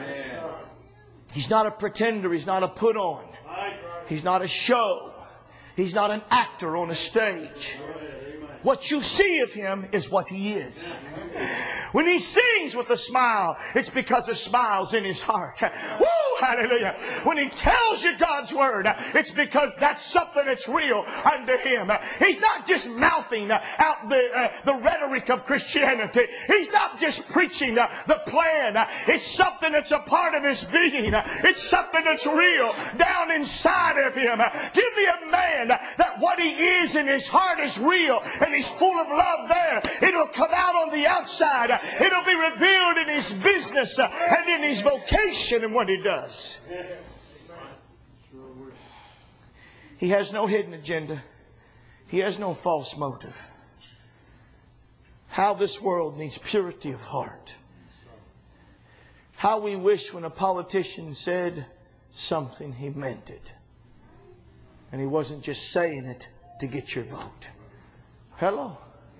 He's not a pretender. He's not a put on. He's not a show. He's not an actor on a stage. What you see of him is what he is. When he sings with a smile, it's because the smile's in his heart. Woo! Hallelujah. When he tells you God's word, it's because that's something that's real unto him. He's not just mouthing out the, uh, the rhetoric of Christianity. He's not just preaching uh, the plan. It's something that's a part of his being. It's something that's real down inside of him. Give me a man that what he is in his heart is real and he's full of love there. It'll come out on the outside. It'll be revealed in his business and in his vocation and what he does. He has no hidden agenda. He has no false motive. How this world needs purity of heart. How we wish when a politician said something, he meant it. And he wasn't just saying it to get your vote. Hello?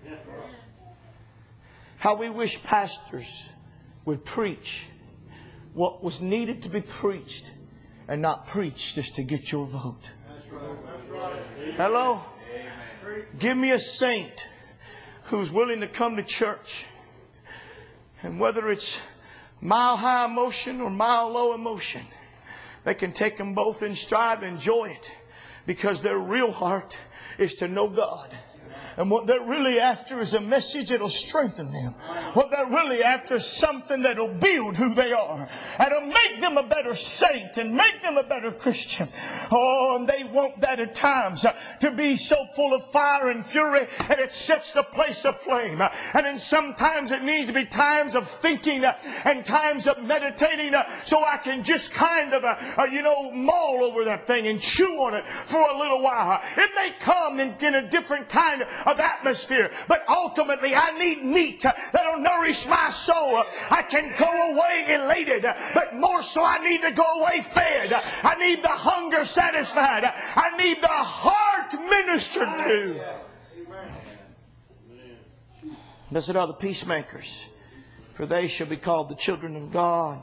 How we wish pastors would preach what was needed to be preached and not preach just to get your vote. Hello? Give me a saint who's willing to come to church, and whether it's mile high emotion or mile low emotion, they can take them both in stride and enjoy it, because their real heart is to know God. And what they're really after is a message that'll strengthen them. What they're really after is something that'll build who they are. And it'll make them a better saint and make them a better Christian. Oh, and they want that at times uh, to be so full of fire and fury, and it sets the place aflame. Uh, and then sometimes it needs to be times of thinking uh, and times of meditating uh, so I can just kind of, uh, uh, you know, maul over that thing and chew on it for a little while. Uh, it may come in, in a different kind of atmosphere, but ultimately I need meat uh, that'll nourish my soul. Uh, I can go away elated, uh, but more so I need to go away fed. Uh, I need the hunger satisfied. Uh, I need the heart ministered to. Blessed are the peacemakers, for they shall be called the children of God.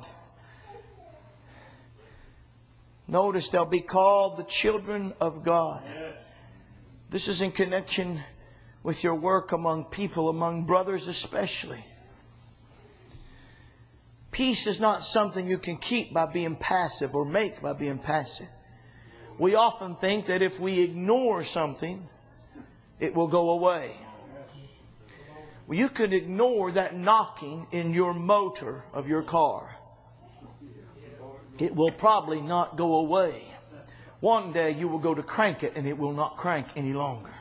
Notice they'll be called the children of God. This is in connection with your work among people, among brothers especially. Peace is not something you can keep by being passive or make by being passive. We often think that if we ignore something, it will go away. Well, you could ignore that knocking in your motor of your car. It will probably not go away. One day you will go to crank it and it will not crank any longer.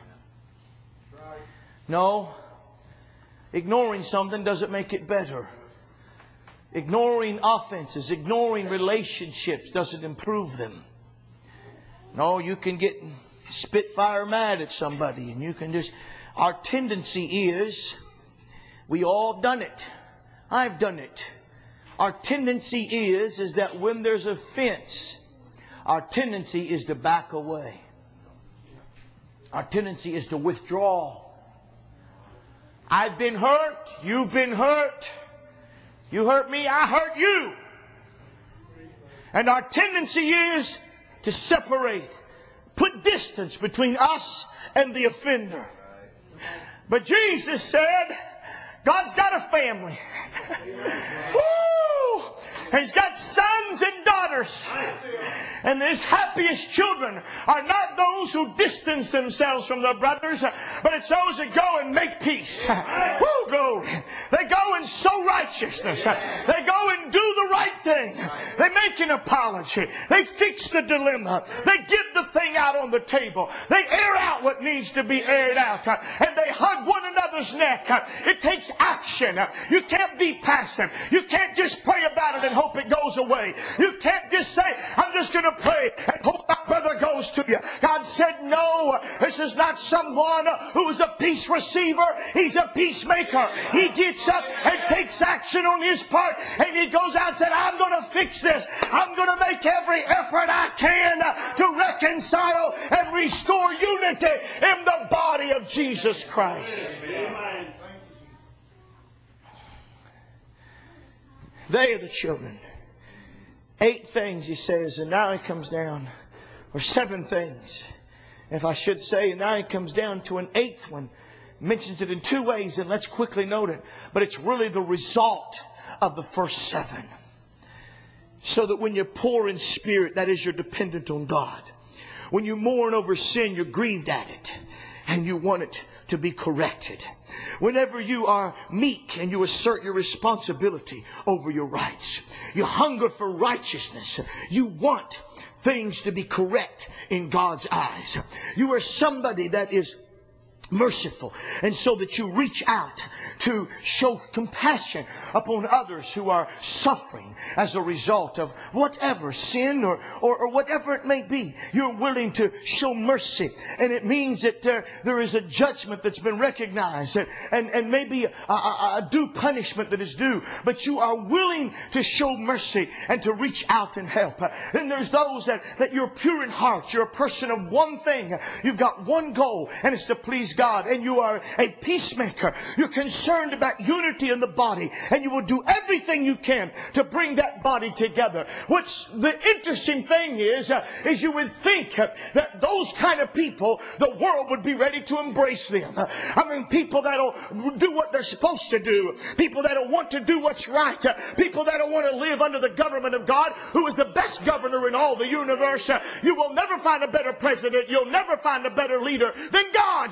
No, ignoring something doesn't make it better. Ignoring offenses, ignoring relationships doesn't improve them. No, you can get spitfire mad at somebody and you can just... Our tendency is, we all done it. I've done it. Our tendency is, is that when there's offense, our tendency is to back away. Our tendency is to withdraw. I've been hurt. You've been hurt. You hurt me, I hurt you. And our tendency is to separate. Put distance between us and the offender. But Jesus said, God's got a family. Woo! He's got sons and daughters. And His happiest children are not those who distance themselves from their brothers, but it's those that go and make peace. Woo, glory. They go and sow righteousness. They go and do the right thing. They make an apology. They fix the dilemma. They get the thing out on the table. They air out what needs to be aired out. And they hug one another's neck. It takes action. You can't be passive. You can't just pray about it and hope it goes away. You can't just say, I'm just going to pray and hope my brother goes to you. God said, no, this is not someone who's a peace receiver. He's a peacemaker. He gets up and takes action on his part, and he goes out and said, I'm going to fix this. I'm going to make every effort I can to reconcile and restore unity in the body of Jesus Christ. Amen. They are the children. Eight things, he says, and now he comes down. Or seven things, if I should say, and now he comes down to an eighth one. Mentions it in two ways, and let's quickly note it. But it's really the result of the first seven. So that when you're poor in spirit, that is, you're dependent on God. When you mourn over sin, you're grieved at it. And you want it to be corrected. Whenever you are meek and you assert your responsibility over your rights. You hunger for righteousness. You want things to be correct in God's eyes. You are somebody that is merciful, and so that you reach out to show compassion upon others who are suffering as a result of whatever sin or, or, or whatever it may be. You're willing to show mercy, and it means that there, there is a judgment that's been recognized, and, and, and maybe a, a, a due punishment that is due, but you are willing to show mercy and to reach out and help. Then there's those that, that you're pure in heart. You're a person of one thing. You've got one goal, and it's to please God, and you are a peacemaker. You're concerned about unity in the body, and you will do everything you can to bring that body together. What's the interesting thing is, uh, is you would think uh, that those kind of people, the world would be ready to embrace them. Uh, I mean, people that'll do what they're supposed to do, people that'll want to do what's right, uh, people that'll want to live under the government of God, who is the best governor in all the universe. Uh, you will never find a better president. You'll never find a better leader than God.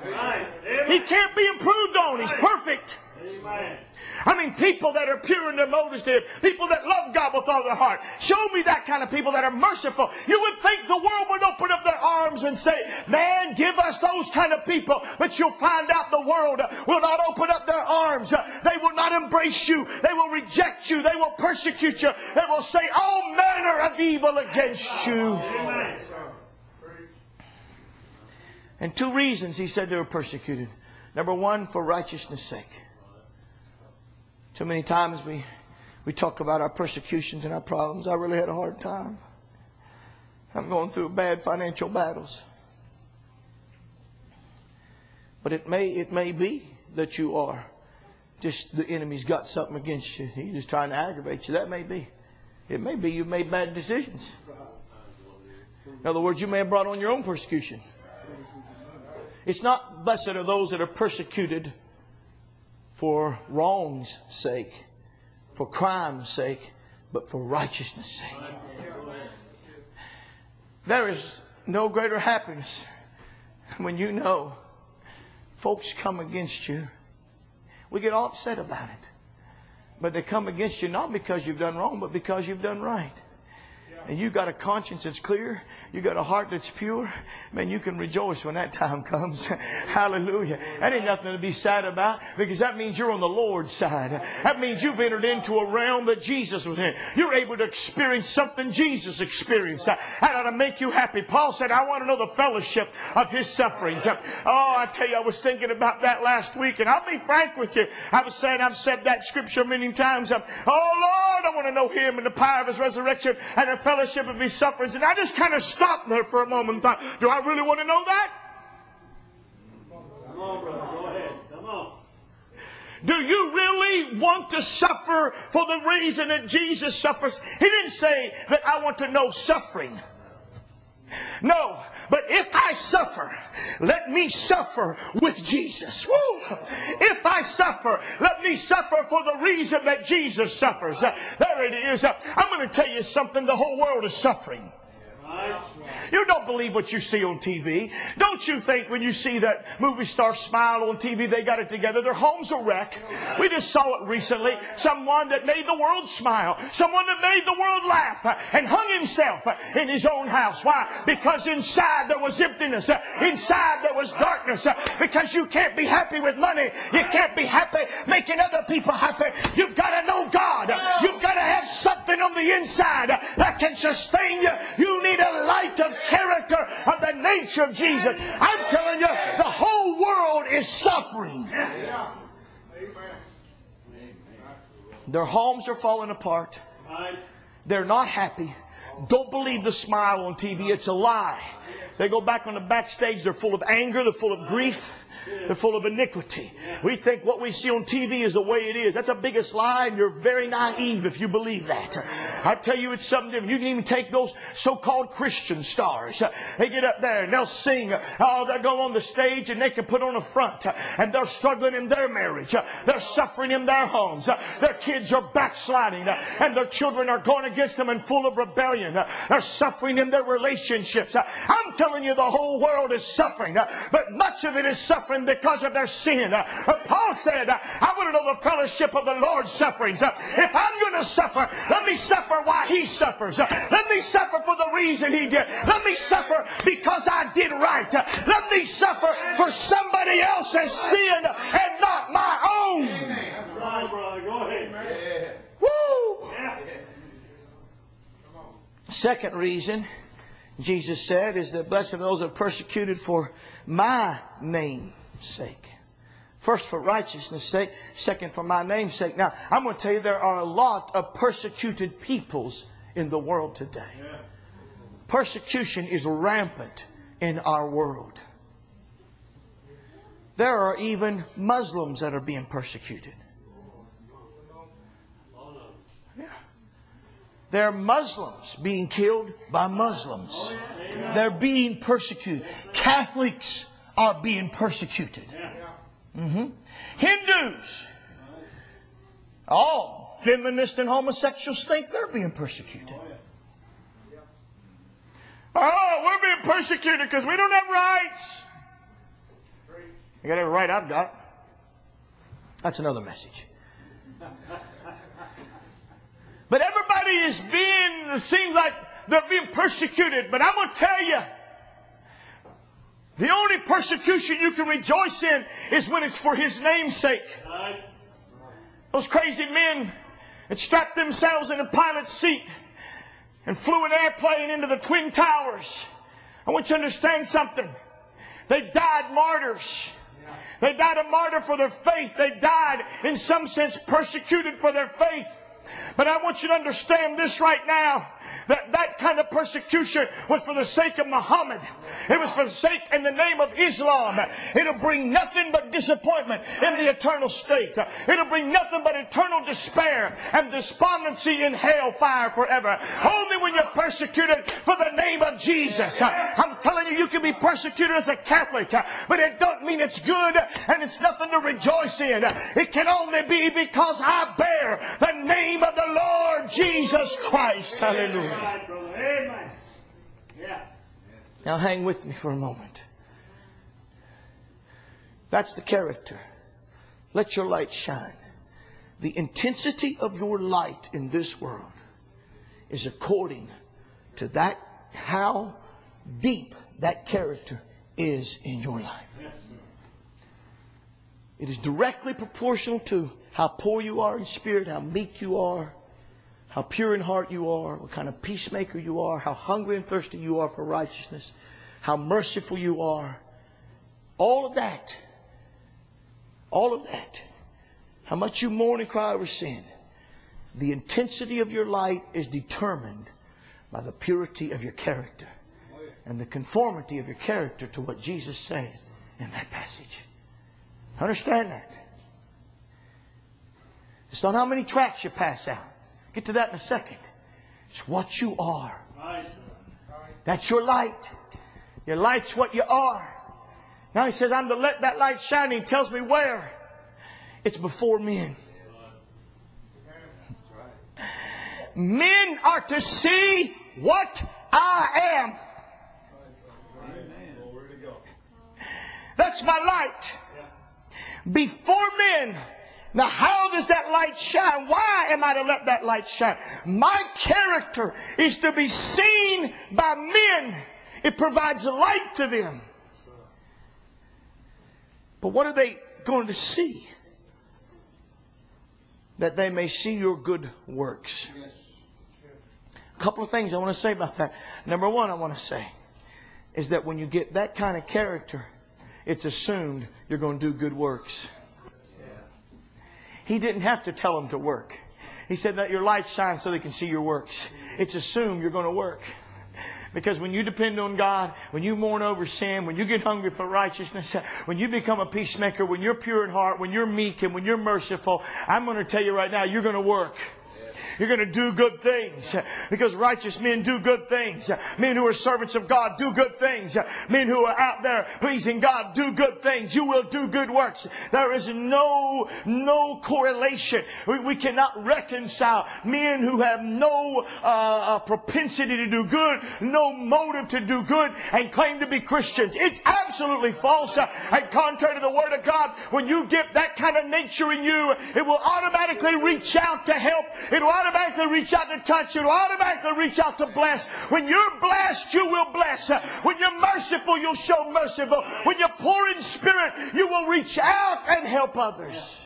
He can't be improved on. He's perfect. Amen. I mean, people that are pure in their motives to Him. People that love God with all their heart. Show me that kind of people that are merciful. You would think the world would open up their arms and say, man, give us those kind of people. But you'll find out the world will not open up their arms. They will not embrace you. They will reject you. They will persecute you. They will say all manner of evil against you. Amen. And two reasons He said they were persecuted. Number one, for righteousness' sake. Too many times we, we talk about our persecutions and our problems. I really had a hard time. I'm going through bad financial battles. But it may, it may be that you are just the enemy's got something against you. He's just trying to aggravate you. That may be. It may be you've made bad decisions. In other words, you may have brought on your own persecution. It's not blessed are those that are persecuted for wrong's sake, for crime's sake, but for righteousness' sake. There is no greater happiness when you know folks come against you. We get all upset about it. But they come against you not because you've done wrong, but because you've done right. And you've got a conscience that's clear. You've got a heart that's pure. Man, you can rejoice when that time comes. Hallelujah. That ain't nothing to be sad about, because that means you're on the Lord's side. That means you've entered into a realm that Jesus was in. You're able to experience something Jesus experienced. That ought to make you happy. Paul said, I want to know the fellowship of His sufferings. Oh, I tell you, I was thinking about that last week, and I'll be frank with you. I was saying, I've said that scripture many times. Oh, Lord, I want to know Him and the power of His resurrection and the fellowship of His sufferings. And I just kind of stopped there for a moment and thought, do I really want to know that? Come on, brother. Go ahead. Come on. Do you really want to suffer for the reason that Jesus suffers? He didn't say that I want to know suffering. No, but if I suffer, let me suffer with Jesus. Woo! If I suffer, let me suffer for the reason that Jesus suffers. Uh, there it is. Uh, I'm going to tell you something. The whole world is suffering. You don't believe what you see on T V. Don't you think when you see that movie star smile on T V, they got it together? Their home's a wreck. We just saw it recently. Someone that made the world smile. Someone that made the world laugh and hung himself in his own house. Why? Because inside there was emptiness. Inside there was darkness. Because you can't be happy with money. You can't be happy making other people happy. You've got to know God. You've got to have something on the inside that can sustain you. You need a light of character of the nature of Jesus. I'm telling you, the whole world is suffering. Their homes are falling apart. They're not happy. Don't believe the smile on T V. It's a lie. They go back on the backstage. They're full of anger. They're full of grief. They're full of iniquity. We think what we see on T V is the way it is. That's the biggest lie, and you're very naive if you believe that. I tell you, it's something different. You can even take those so-called Christian stars. They get up there and they'll sing. Oh, they'll go on the stage and they can put on a front. And they're struggling in their marriage. They're suffering in their homes. Their kids are backsliding. And their children are going against them and full of rebellion. They're suffering in their relationships. I'm telling you, the whole world is suffering. But much of it is suffering because of their sin. Uh, Paul said, uh, I want to know the fellowship of the Lord's sufferings. Uh, if I'm going to suffer, let me suffer why He suffers. Uh, let me suffer for the reason He did. Let me suffer because I did right. Uh, let me suffer for somebody else's sin and not my own. That's right, brother. Go ahead. Woo! Yeah. Second reason Jesus said is that blessed are those that are persecuted for my name's sake. First for righteousness' sake. Second for my name's sake. Now, I'm going to tell you there are a lot of persecuted peoples in the world today. Yeah. Persecution is rampant in our world. There are even Muslims that are being persecuted. Yeah. There are Muslims being killed by Muslims. They're being persecuted. Catholics are being persecuted. Mm-hmm. Hindus. All feminists and homosexuals think they're being persecuted. Oh, we're being persecuted because we don't have rights. I got every right I've got. That's another message. But everybody is being, it seems like they're being persecuted. But I'm going to tell you, the only persecution you can rejoice in is when it's for His name's sake. Those crazy men that strapped themselves in a pilot's seat and flew an airplane into the Twin Towers. I want you to understand something. They died martyrs. They died a martyr for their faith. They died, in some sense, persecuted for their faith. But I want you to understand this right now, that that kind of persecution was for the sake of Muhammad. It was for the sake in the name of Islam. It'll bring nothing but disappointment in the eternal state. It'll bring nothing but eternal despair and despondency in hellfire forever. Only when you're persecuted for the name of Jesus. I'm telling you, you can be persecuted as a Catholic, but it don't mean it's good and it's nothing to rejoice in. It can only be because I bear the name of the Lord Jesus Christ. Hallelujah. Amen. Yeah. Now hang with me for a moment. That's the character. Let your light shine. The intensity of your light in this world is according to that, how deep that character is in your life. It is directly proportional to how poor you are in spirit, how meek you are, how pure in heart you are, what kind of peacemaker you are, how hungry and thirsty you are for righteousness, how merciful you are. All of that, all of that, how much you mourn and cry over sin, the intensity of your light is determined by the purity of your character and the conformity of your character to what Jesus said in that passage. Understand that. It's not how many tracts you pass out. Get to that in a second. It's what you are. That's your light. Your light's what you are. Now He says, I'm to let that light shine. He tells me where. It's before men. Men are to see what I am. That's my light. Before men. Now how does that light shine? Why am I to let that light shine? My character is to be seen by men. It provides light to them. But what are they going to see? That they may see your good works. A couple of things I want to say about that. Number one I want to say is that when you get that kind of character, it's assumed you're going to do good works. He didn't have to tell them to work. He said, let your light shine so they can see your works. It's assumed you're going to work. Because when you depend on God, when you mourn over sin, when you get hungry for righteousness, when you become a peacemaker, when you're pure in heart, when you're meek and when you're merciful, I'm going to tell you right now, you're going to work. You're going to do good things. Because righteous men do good things. Men who are servants of God do good things. Men who are out there pleasing God do good things. You will do good works. There is no, no correlation. We, we cannot reconcile men who have no uh, propensity to do good, no motive to do good, and claim to be Christians. It's absolutely false. And contrary to the Word of God, when you get that kind of nature in you, it will automatically reach out to help. It will automatically reach out to touch. It will automatically reach out to bless. When you're blessed, you will bless. When you're merciful, you'll show merciful. When you're poor in spirit, you will reach out and help others.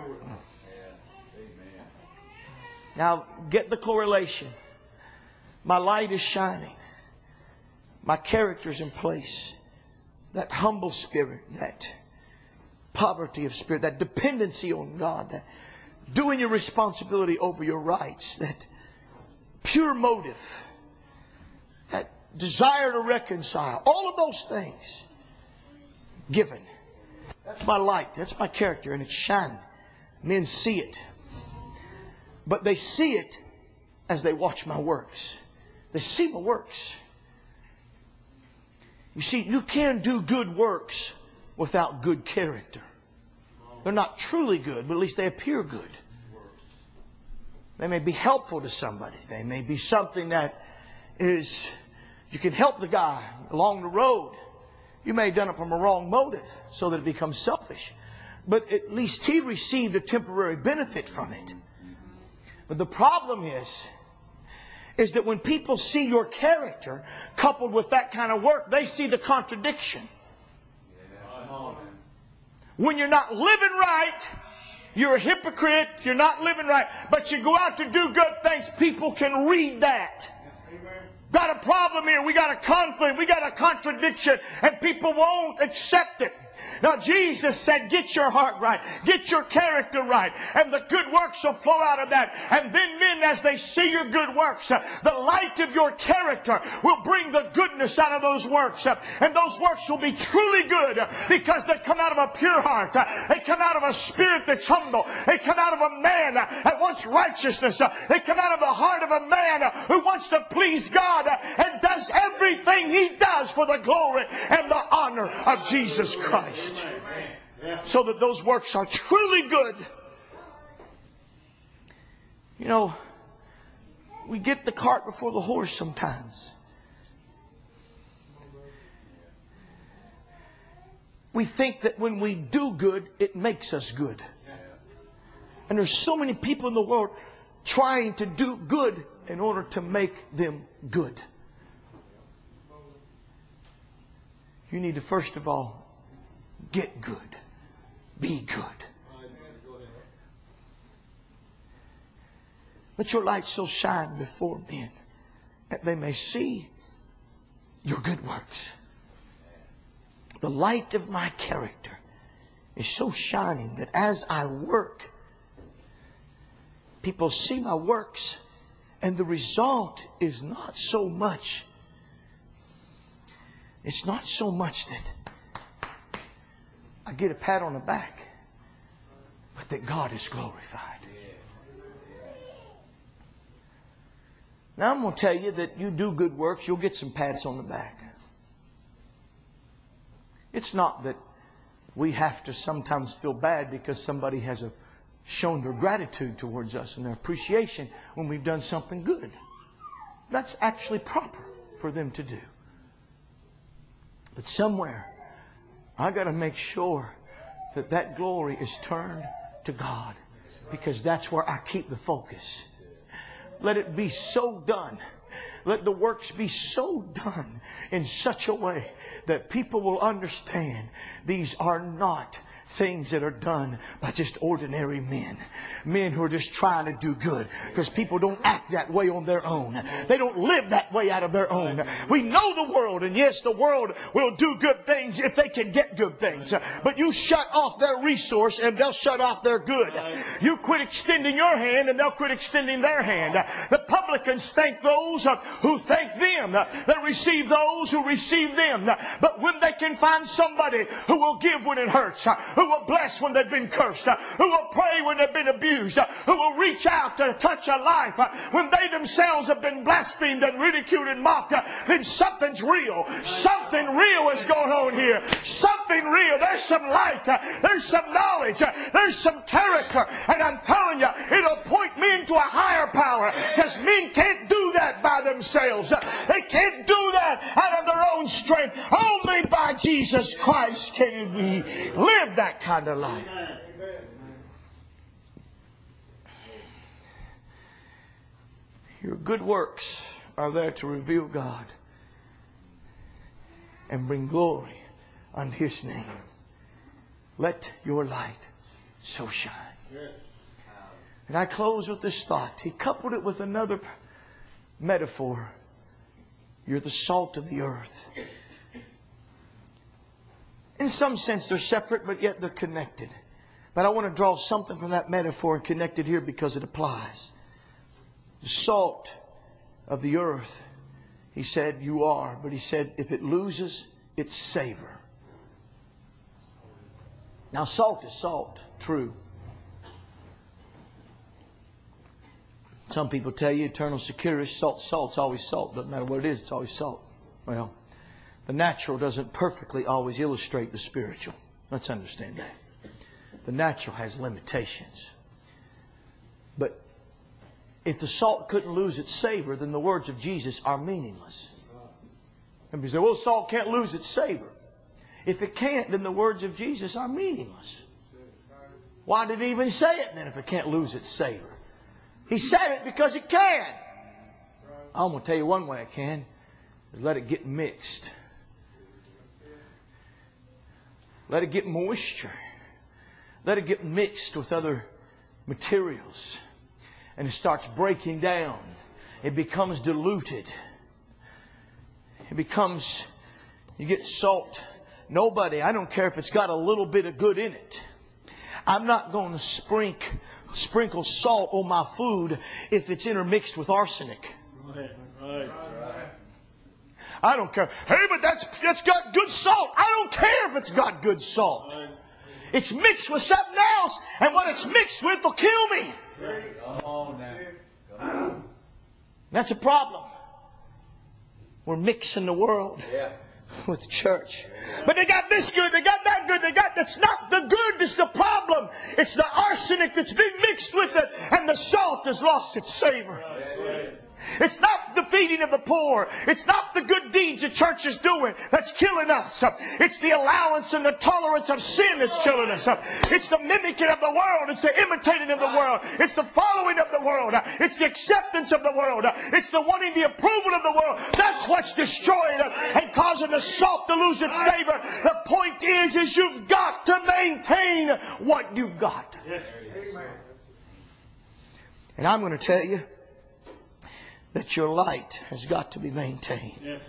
Now, get the correlation. My light is shining. My character's in place. That humble spirit, that poverty of spirit, that dependency on God, that doing your responsibility over your rights, that pure motive, that desire to reconcile, all of those things given. That's my light. That's my character, and it's shining. Men see it. But they see it as they watch my works. They see my works. You see, you can do good works without good character. They're not truly good, but at least they appear good. They may be helpful to somebody. They may be something that is, you can help the guy along the road. You may have done it from a wrong motive so that it becomes selfish. But at least he received a temporary benefit from it. But the problem is, is that when people see your character coupled with that kind of work, they see the contradiction. When you're not living right, you're a hypocrite, you're not living right, but you go out to do good things, people can read that. Got a problem here, we got a conflict, we got a contradiction, and people won't accept it. Now Jesus said, get your heart right, get your character right, and the good works will flow out of that. And then men, as they see your good works, uh, the light of your character will bring the goodness out of those works. Uh, and those works will be truly good uh, because they come out of a pure heart. Uh, they come out of a spirit that's humble. They come out of a man uh, that wants righteousness. Uh, they come out of the heart of a man uh, who wants to please God uh, and does everything he does for the glory and the honor of Jesus Christ. So that those works are truly good. You know, we get the cart before the horse sometimes. We think that when we do good, it makes us good. And there's so many people in the world trying to do good in order to make them good. You need to first of all get good. Be good. Let your light so shine before men that they may see your good works. The light of my character is so shining that as I work, people see my works, and the result is not so much. It's not so much that I get a pat on the back, but that God is glorified. Now I'm going to tell you that you do good works, you'll get some pats on the back. It's not that we have to sometimes feel bad because somebody has a, shown their gratitude towards us and their appreciation when we've done something good. That's actually proper for them to do. But somewhere, I got to make sure that that glory is turned to God, because that's where I keep the focus. Let it be so done. Let the works be so done in such a way that people will understand these are not things that are done by just ordinary men. Men who are just trying to do good. Because people don't act that way on their own. They don't live that way out of their own. We know the world, and yes, the world will do good things if they can get good things. But you shut off their resource and they'll shut off their good. You quit extending your hand and they'll quit extending their hand. The publicans thank those who thank them. They receive those who receive them. But when they can find somebody who will give when it hurts, who will bless when they've been cursed, who will pray when they've been abused, who will reach out to touch a life when they themselves have been blasphemed and ridiculed and mocked, then something's real. Something real is going on here. Something real. There's some light. There's some knowledge. There's some character. And I'm telling you, it'll point men to a higher power, because men can't do that by themselves. They can't do that out of their own strength. Only by Jesus Christ can we live that kind of life. Your good works are there to reveal God and bring glory unto His name. Let your light so shine. And I close with this thought. He coupled it with another metaphor. You're the salt of the earth. In some sense, they're separate, but yet they're connected. But I want to draw something from that metaphor and connect it here because it applies. The salt of the earth, He said, you are. But He said, if it loses its savor. Now, salt is salt, true. Some people tell you eternal security, salt, salt's always salt. Doesn't matter what it is, it's always salt. Well, the natural doesn't perfectly always illustrate the spiritual. Let's understand that. The natural has limitations. But if the salt couldn't lose its savor, then the words of Jesus are meaningless. And people say, well, salt can't lose its savor. If it can't, then the words of Jesus are meaningless. Why did He even say it then if it can't lose its savor? He said it because it can. I'm going to tell you one way it can, is let it get mixed. Let it get moisture. Let it get mixed with other materials. And it starts breaking down. It becomes diluted. It becomes, you get salt. Nobody, I don't care if it's got a little bit of good in it. I'm not going to sprinkle, sprinkle salt on my food if it's intermixed with arsenic. Right, right. I don't care. Hey, but that's, that's got good salt. I don't care if it's got good salt. It's mixed with something else. And what it's mixed with will kill me. That's a problem. We're mixing the world with the church. But they got this good, they got that good, they got that's not the good that's the problem. It's the arsenic that's been mixed with it, and the salt has lost its savor. It's not the feeding of the poor. It's not the good deeds the church is doing that's killing us. It's the allowance and the tolerance of sin that's killing us. It's the mimicking of the world. It's the imitating of the world. It's the following of the world. It's the acceptance of the world. It's the wanting the approval of the world. That's what's destroying it and causing the salt to lose its savor. The point is, is you've got to maintain what you've got. And I'm going to tell you that your light has got to be maintained. Yeah.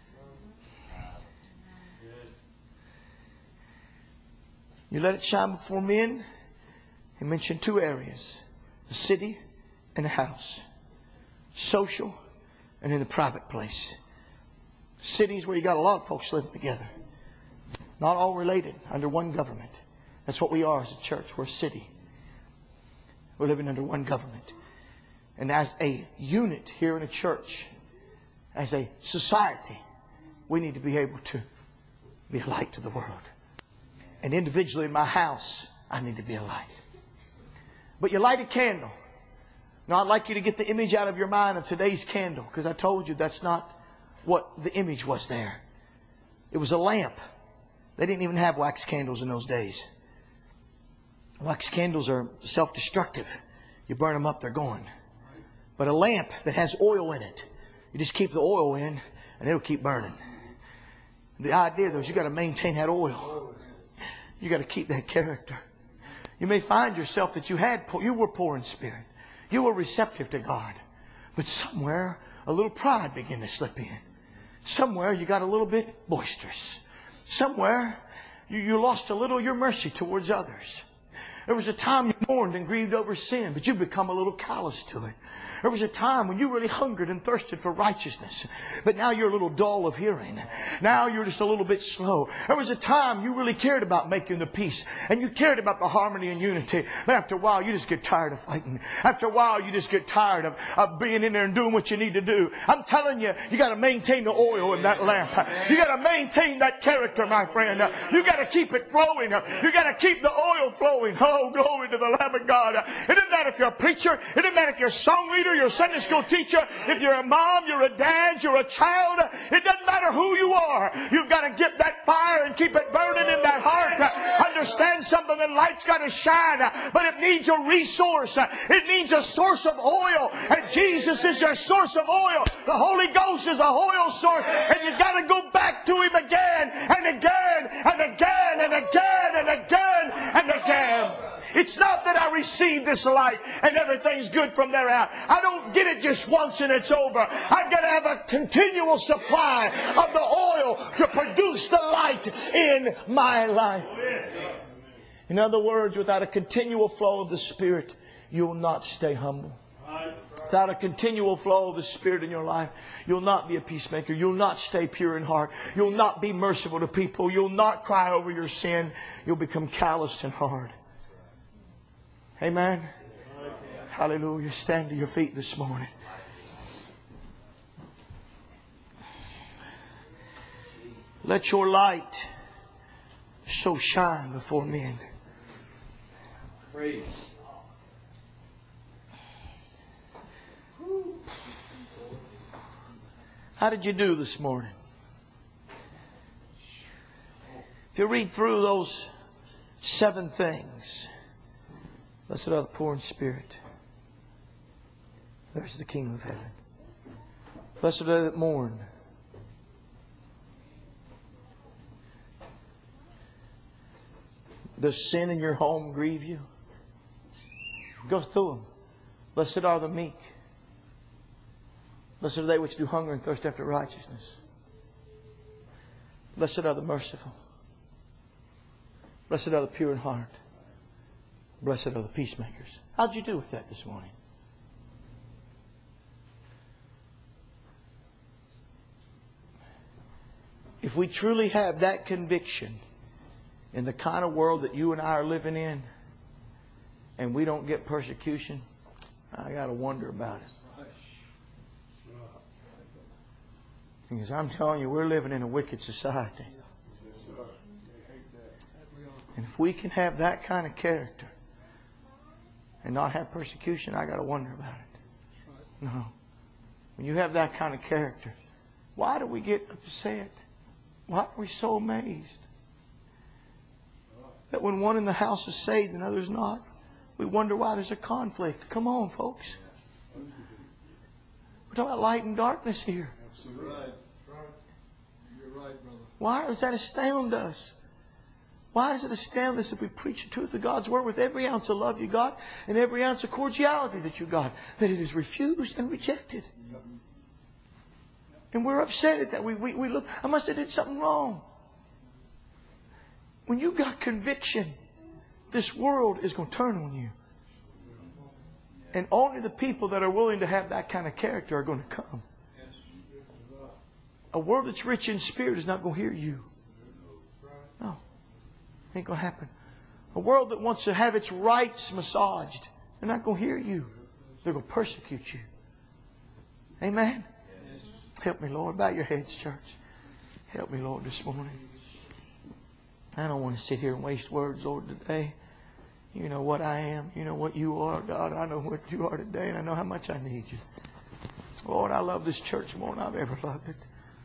You let it shine before men. He mentioned two areas. The city and the house. Social and in the private place. Cities where you got a lot of folks living together. Not all related, under one government. That's what we are as a church. We're a city. We're living under one government. And as a unit here in a church, as a society, we need to be able to be a light to the world. And individually in my house, I need to be a light. But you light a candle. Now I'd like you to get the image out of your mind of today's candle, because I told you that's not what the image was there. It was a lamp. They didn't even have wax candles in those days. Wax candles are self-destructive. You burn them up, they're gone. But a lamp that has oil in it, you just keep the oil in and it'll keep burning. The idea though is you got to maintain that oil. You got to keep that character. You may find yourself that you had you were poor in spirit. You were receptive to God. But somewhere a little pride began to slip in. Somewhere you got a little bit boisterous. Somewhere you, you lost a little of your mercy towards others. There was a time you mourned and grieved over sin, but you become a little callous to it. There was a time when you really hungered and thirsted for righteousness, but now you're a little dull of hearing. Now you're just a little bit slow. There was a time you really cared about making the peace, and you cared about the harmony and unity, but after a while you just get tired of fighting. After a while you just get tired of, of being in there and doing what you need to do. I'm telling you, you got to maintain the oil in that lamp. You got to maintain that character, my friend. You got to keep it flowing. You got to keep the oil flowing. Oh, glory to the Lamb of God. It doesn't matter if you're a preacher. It doesn't matter if you're a song leader, you're a Sunday school teacher, if you're a mom, you're a dad, you're a child. It doesn't matter who you are. You've got to get that fire and keep it burning in that heart. Understand something, that light's got to shine, but it needs a resource. It needs a source of oil, and Jesus is your source of oil. The Holy Ghost is the oil source, and you've got to go back to Him again and again and again and again and again and again. It's not that I receive this light and everything's good from there out. I don't get it just once and it's over. I've got to have a continual supply of the oil to produce the light in my life. In other words, without a continual flow of the Spirit, you'll not stay humble. Without a continual flow of the Spirit in your life, you'll not be a peacemaker. You'll not stay pure in heart. You'll not be merciful to people. You'll not cry over your sin. You'll become calloused and hard. Amen. Hallelujah. Stand to your feet this morning. Let your light so shine before men. How did you do this morning? If you read through those seven things, blessed are the poor in spirit. There's the kingdom of heaven. Blessed are they that mourn. Does sin in your home grieve you? Go through them. Blessed are the meek. Blessed are they which do hunger and thirst after righteousness. Blessed are the merciful. Blessed are the pure in heart. Blessed are the peacemakers. How'd you do with that this morning? If we truly have that conviction in the kind of world that you and I are living in, and we don't get persecution, I got to wonder about it. Because I'm telling you, we're living in a wicked society. And if we can have that kind of character and not have persecution, I got to wonder about it. No. When you have that kind of character, why do we get upset? Why are we so amazed that when one in the house is saved and others not, we wonder why there's a conflict? Come on, folks. We're talking about light and darkness here. Why does that astound us? Why does it astound us if we preach the truth of God's Word with every ounce of love you got and every ounce of cordiality that you got, that it is refused and rejected? And we're upset at that. We, we, we look, I must have did something wrong. When you got conviction, this world is going to turn on you. And only the people that are willing to have that kind of character are going to come. A world that's rich in spirit is not going to hear you. No. Ain't going to happen. A world that wants to have its rights massaged, they're not going to hear you. They're going to persecute you. Amen? Help me, Lord. Bow your heads, church. Help me, Lord, this morning. I don't want to sit here and waste words, Lord, today. You know what I am. You know what you are, God. I know what you are today, and I know how much I need you. Lord, I love this church more than I've ever loved it.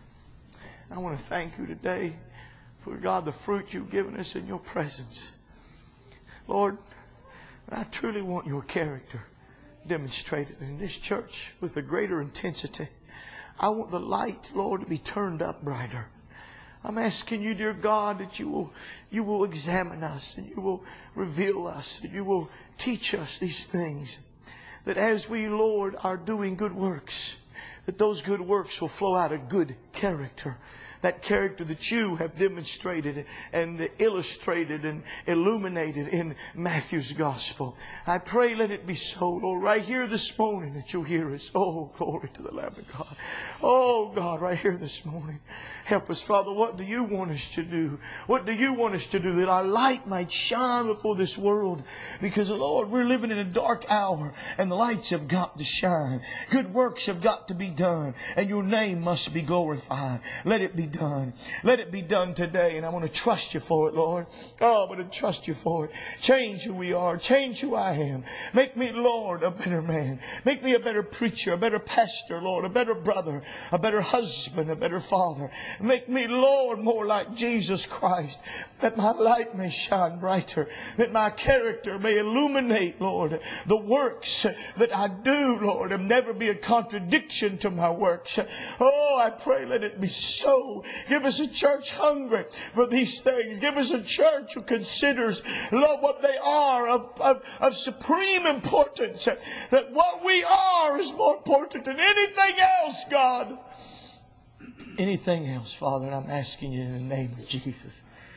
I want to thank you today for, God, the fruit you've given us in your presence. Lord, I truly want your character demonstrated in this church with a greater intensity. I want the light, Lord, to be turned up brighter. I'm asking you, dear God, that you will, you will examine us and you will reveal us and you will teach us these things. That as we, Lord, are doing good works, that those good works will flow out of good character. That character that you have demonstrated and illustrated and illuminated in Matthew's Gospel. I pray let it be so, Lord, right here this morning that you'll hear us. Oh, glory to the Lamb of God. Oh, God, right here this morning. Help us, Father. What do you want us to do? What do you want us to do? That our light might shine before this world. Because, Lord, we're living in a dark hour and the lights have got to shine. Good works have got to be done. And your name must be glorified. Let it be done. Let it be done today. And I want to trust you for it, Lord. Oh, I want to trust you for it. Change who we are. Change who I am. Make me, Lord, a better man. Make me a better preacher, a better pastor, Lord, a better brother, a better husband, a better father. Make me, Lord, more like Jesus Christ, that my light may shine brighter, that my character may illuminate, Lord, the works that I do, Lord, and never be a contradiction to my works. Oh, I pray let it be so. Give us a church hungry for these things. Give us a church who considers, Lord, what they are of, of, of supreme importance. That what we are is more important than anything else, God. Anything else, Father, I'm asking you in the name of Jesus.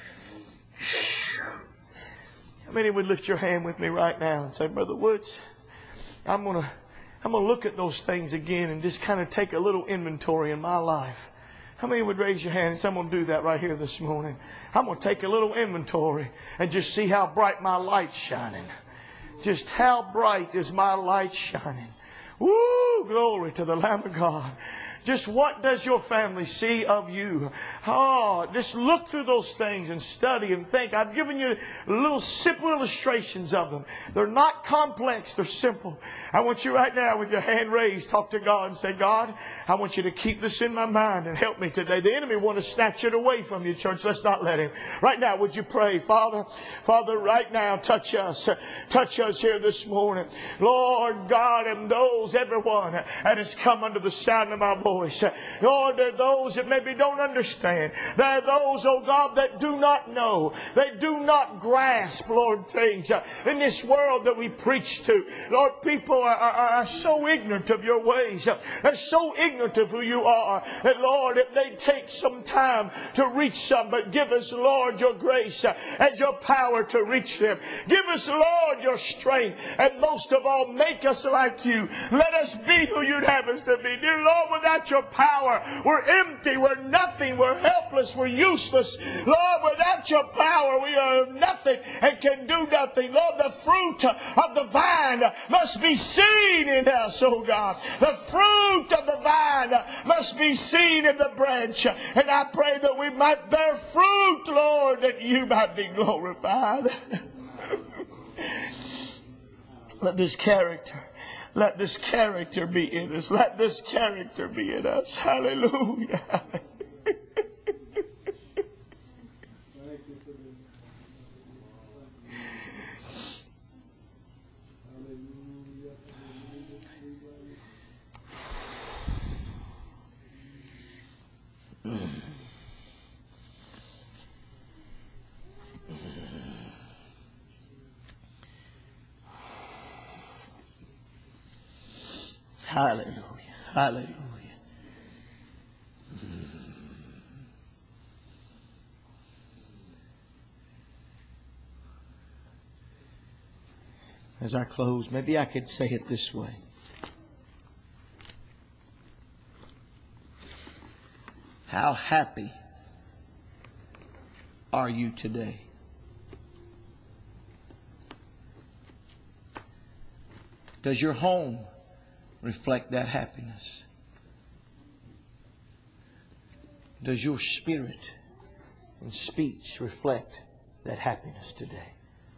How many would lift your hand with me right now and say, Brother Woods, I'm going to I'm going to look at those things again and just kind of take a little inventory in my life. How many would raise your hand and say, I'm going to do that right here this morning? I'm going to take a little inventory and just see how bright my light's shining. Just how bright is my light shining. Woo! Glory to the Lamb of God. Just what does your family see of you? Oh, just look through those things and study and think. I've given you little simple illustrations of them. They're not complex. They're simple. I want you right now with your hand raised, talk to God and say, God, I want you to keep this in my mind and help me today. The enemy wants to snatch it away from you, church. Let's not let him. Right now, would you pray, Father? Father, right now, touch us. Touch us here this morning. Lord God, and those, everyone that has come under the sound of my voice. Lord, there are those that maybe don't understand. There are those, oh God, that do not know. They do not grasp, Lord, things in this world that we preach to. Lord, people are, are, are so ignorant of your ways. They're so ignorant of who you are. That, Lord, if they take some time to reach some, but give us, Lord, your grace and your power to reach them. Give us, Lord, your strength. And most of all, make us like you. Let us be who you'd have us to be. Dear Lord, without your power, we're empty, we're nothing, we're helpless, we're useless. Lord, without your power, we are nothing and can do nothing. Lord, the fruit of the vine must be seen in us, oh God. The fruit of the vine must be seen in the branch. And I pray that we might bear fruit, Lord, that you might be glorified. Let this character, let this character be in us. Let this character be in us. Hallelujah. Hallelujah. Hallelujah. As I close, maybe I could say it this way. How happy are you today? Does your home reflect that happiness? Does your spirit and speech reflect that happiness today?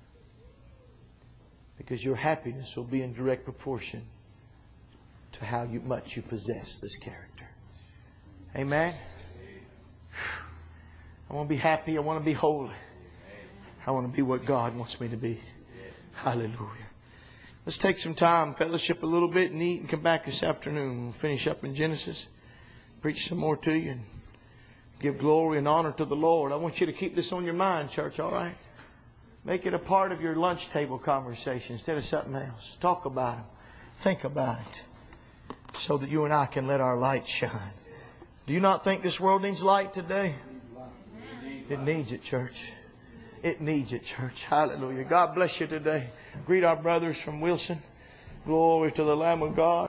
Because your happiness will be in direct proportion to how you, much you possess this character. Amen? I want to be happy. I want to be holy. I want to be what God wants me to be. Hallelujah. Let's take some time, fellowship a little bit, and eat, and come back this afternoon. We'll finish up in Genesis, preach some more to you, and give glory and honor to the Lord. I want you to keep this on your mind, church, all right? Make it a part of your lunch table conversation instead of something else. Talk about it. Think about it. So that you and I can let our light shine. Do you not think this world needs light today? It needs it, church. It needs it, church. Hallelujah. God bless you today. Greet our brothers from Wilson. Glory to the Lamb of God.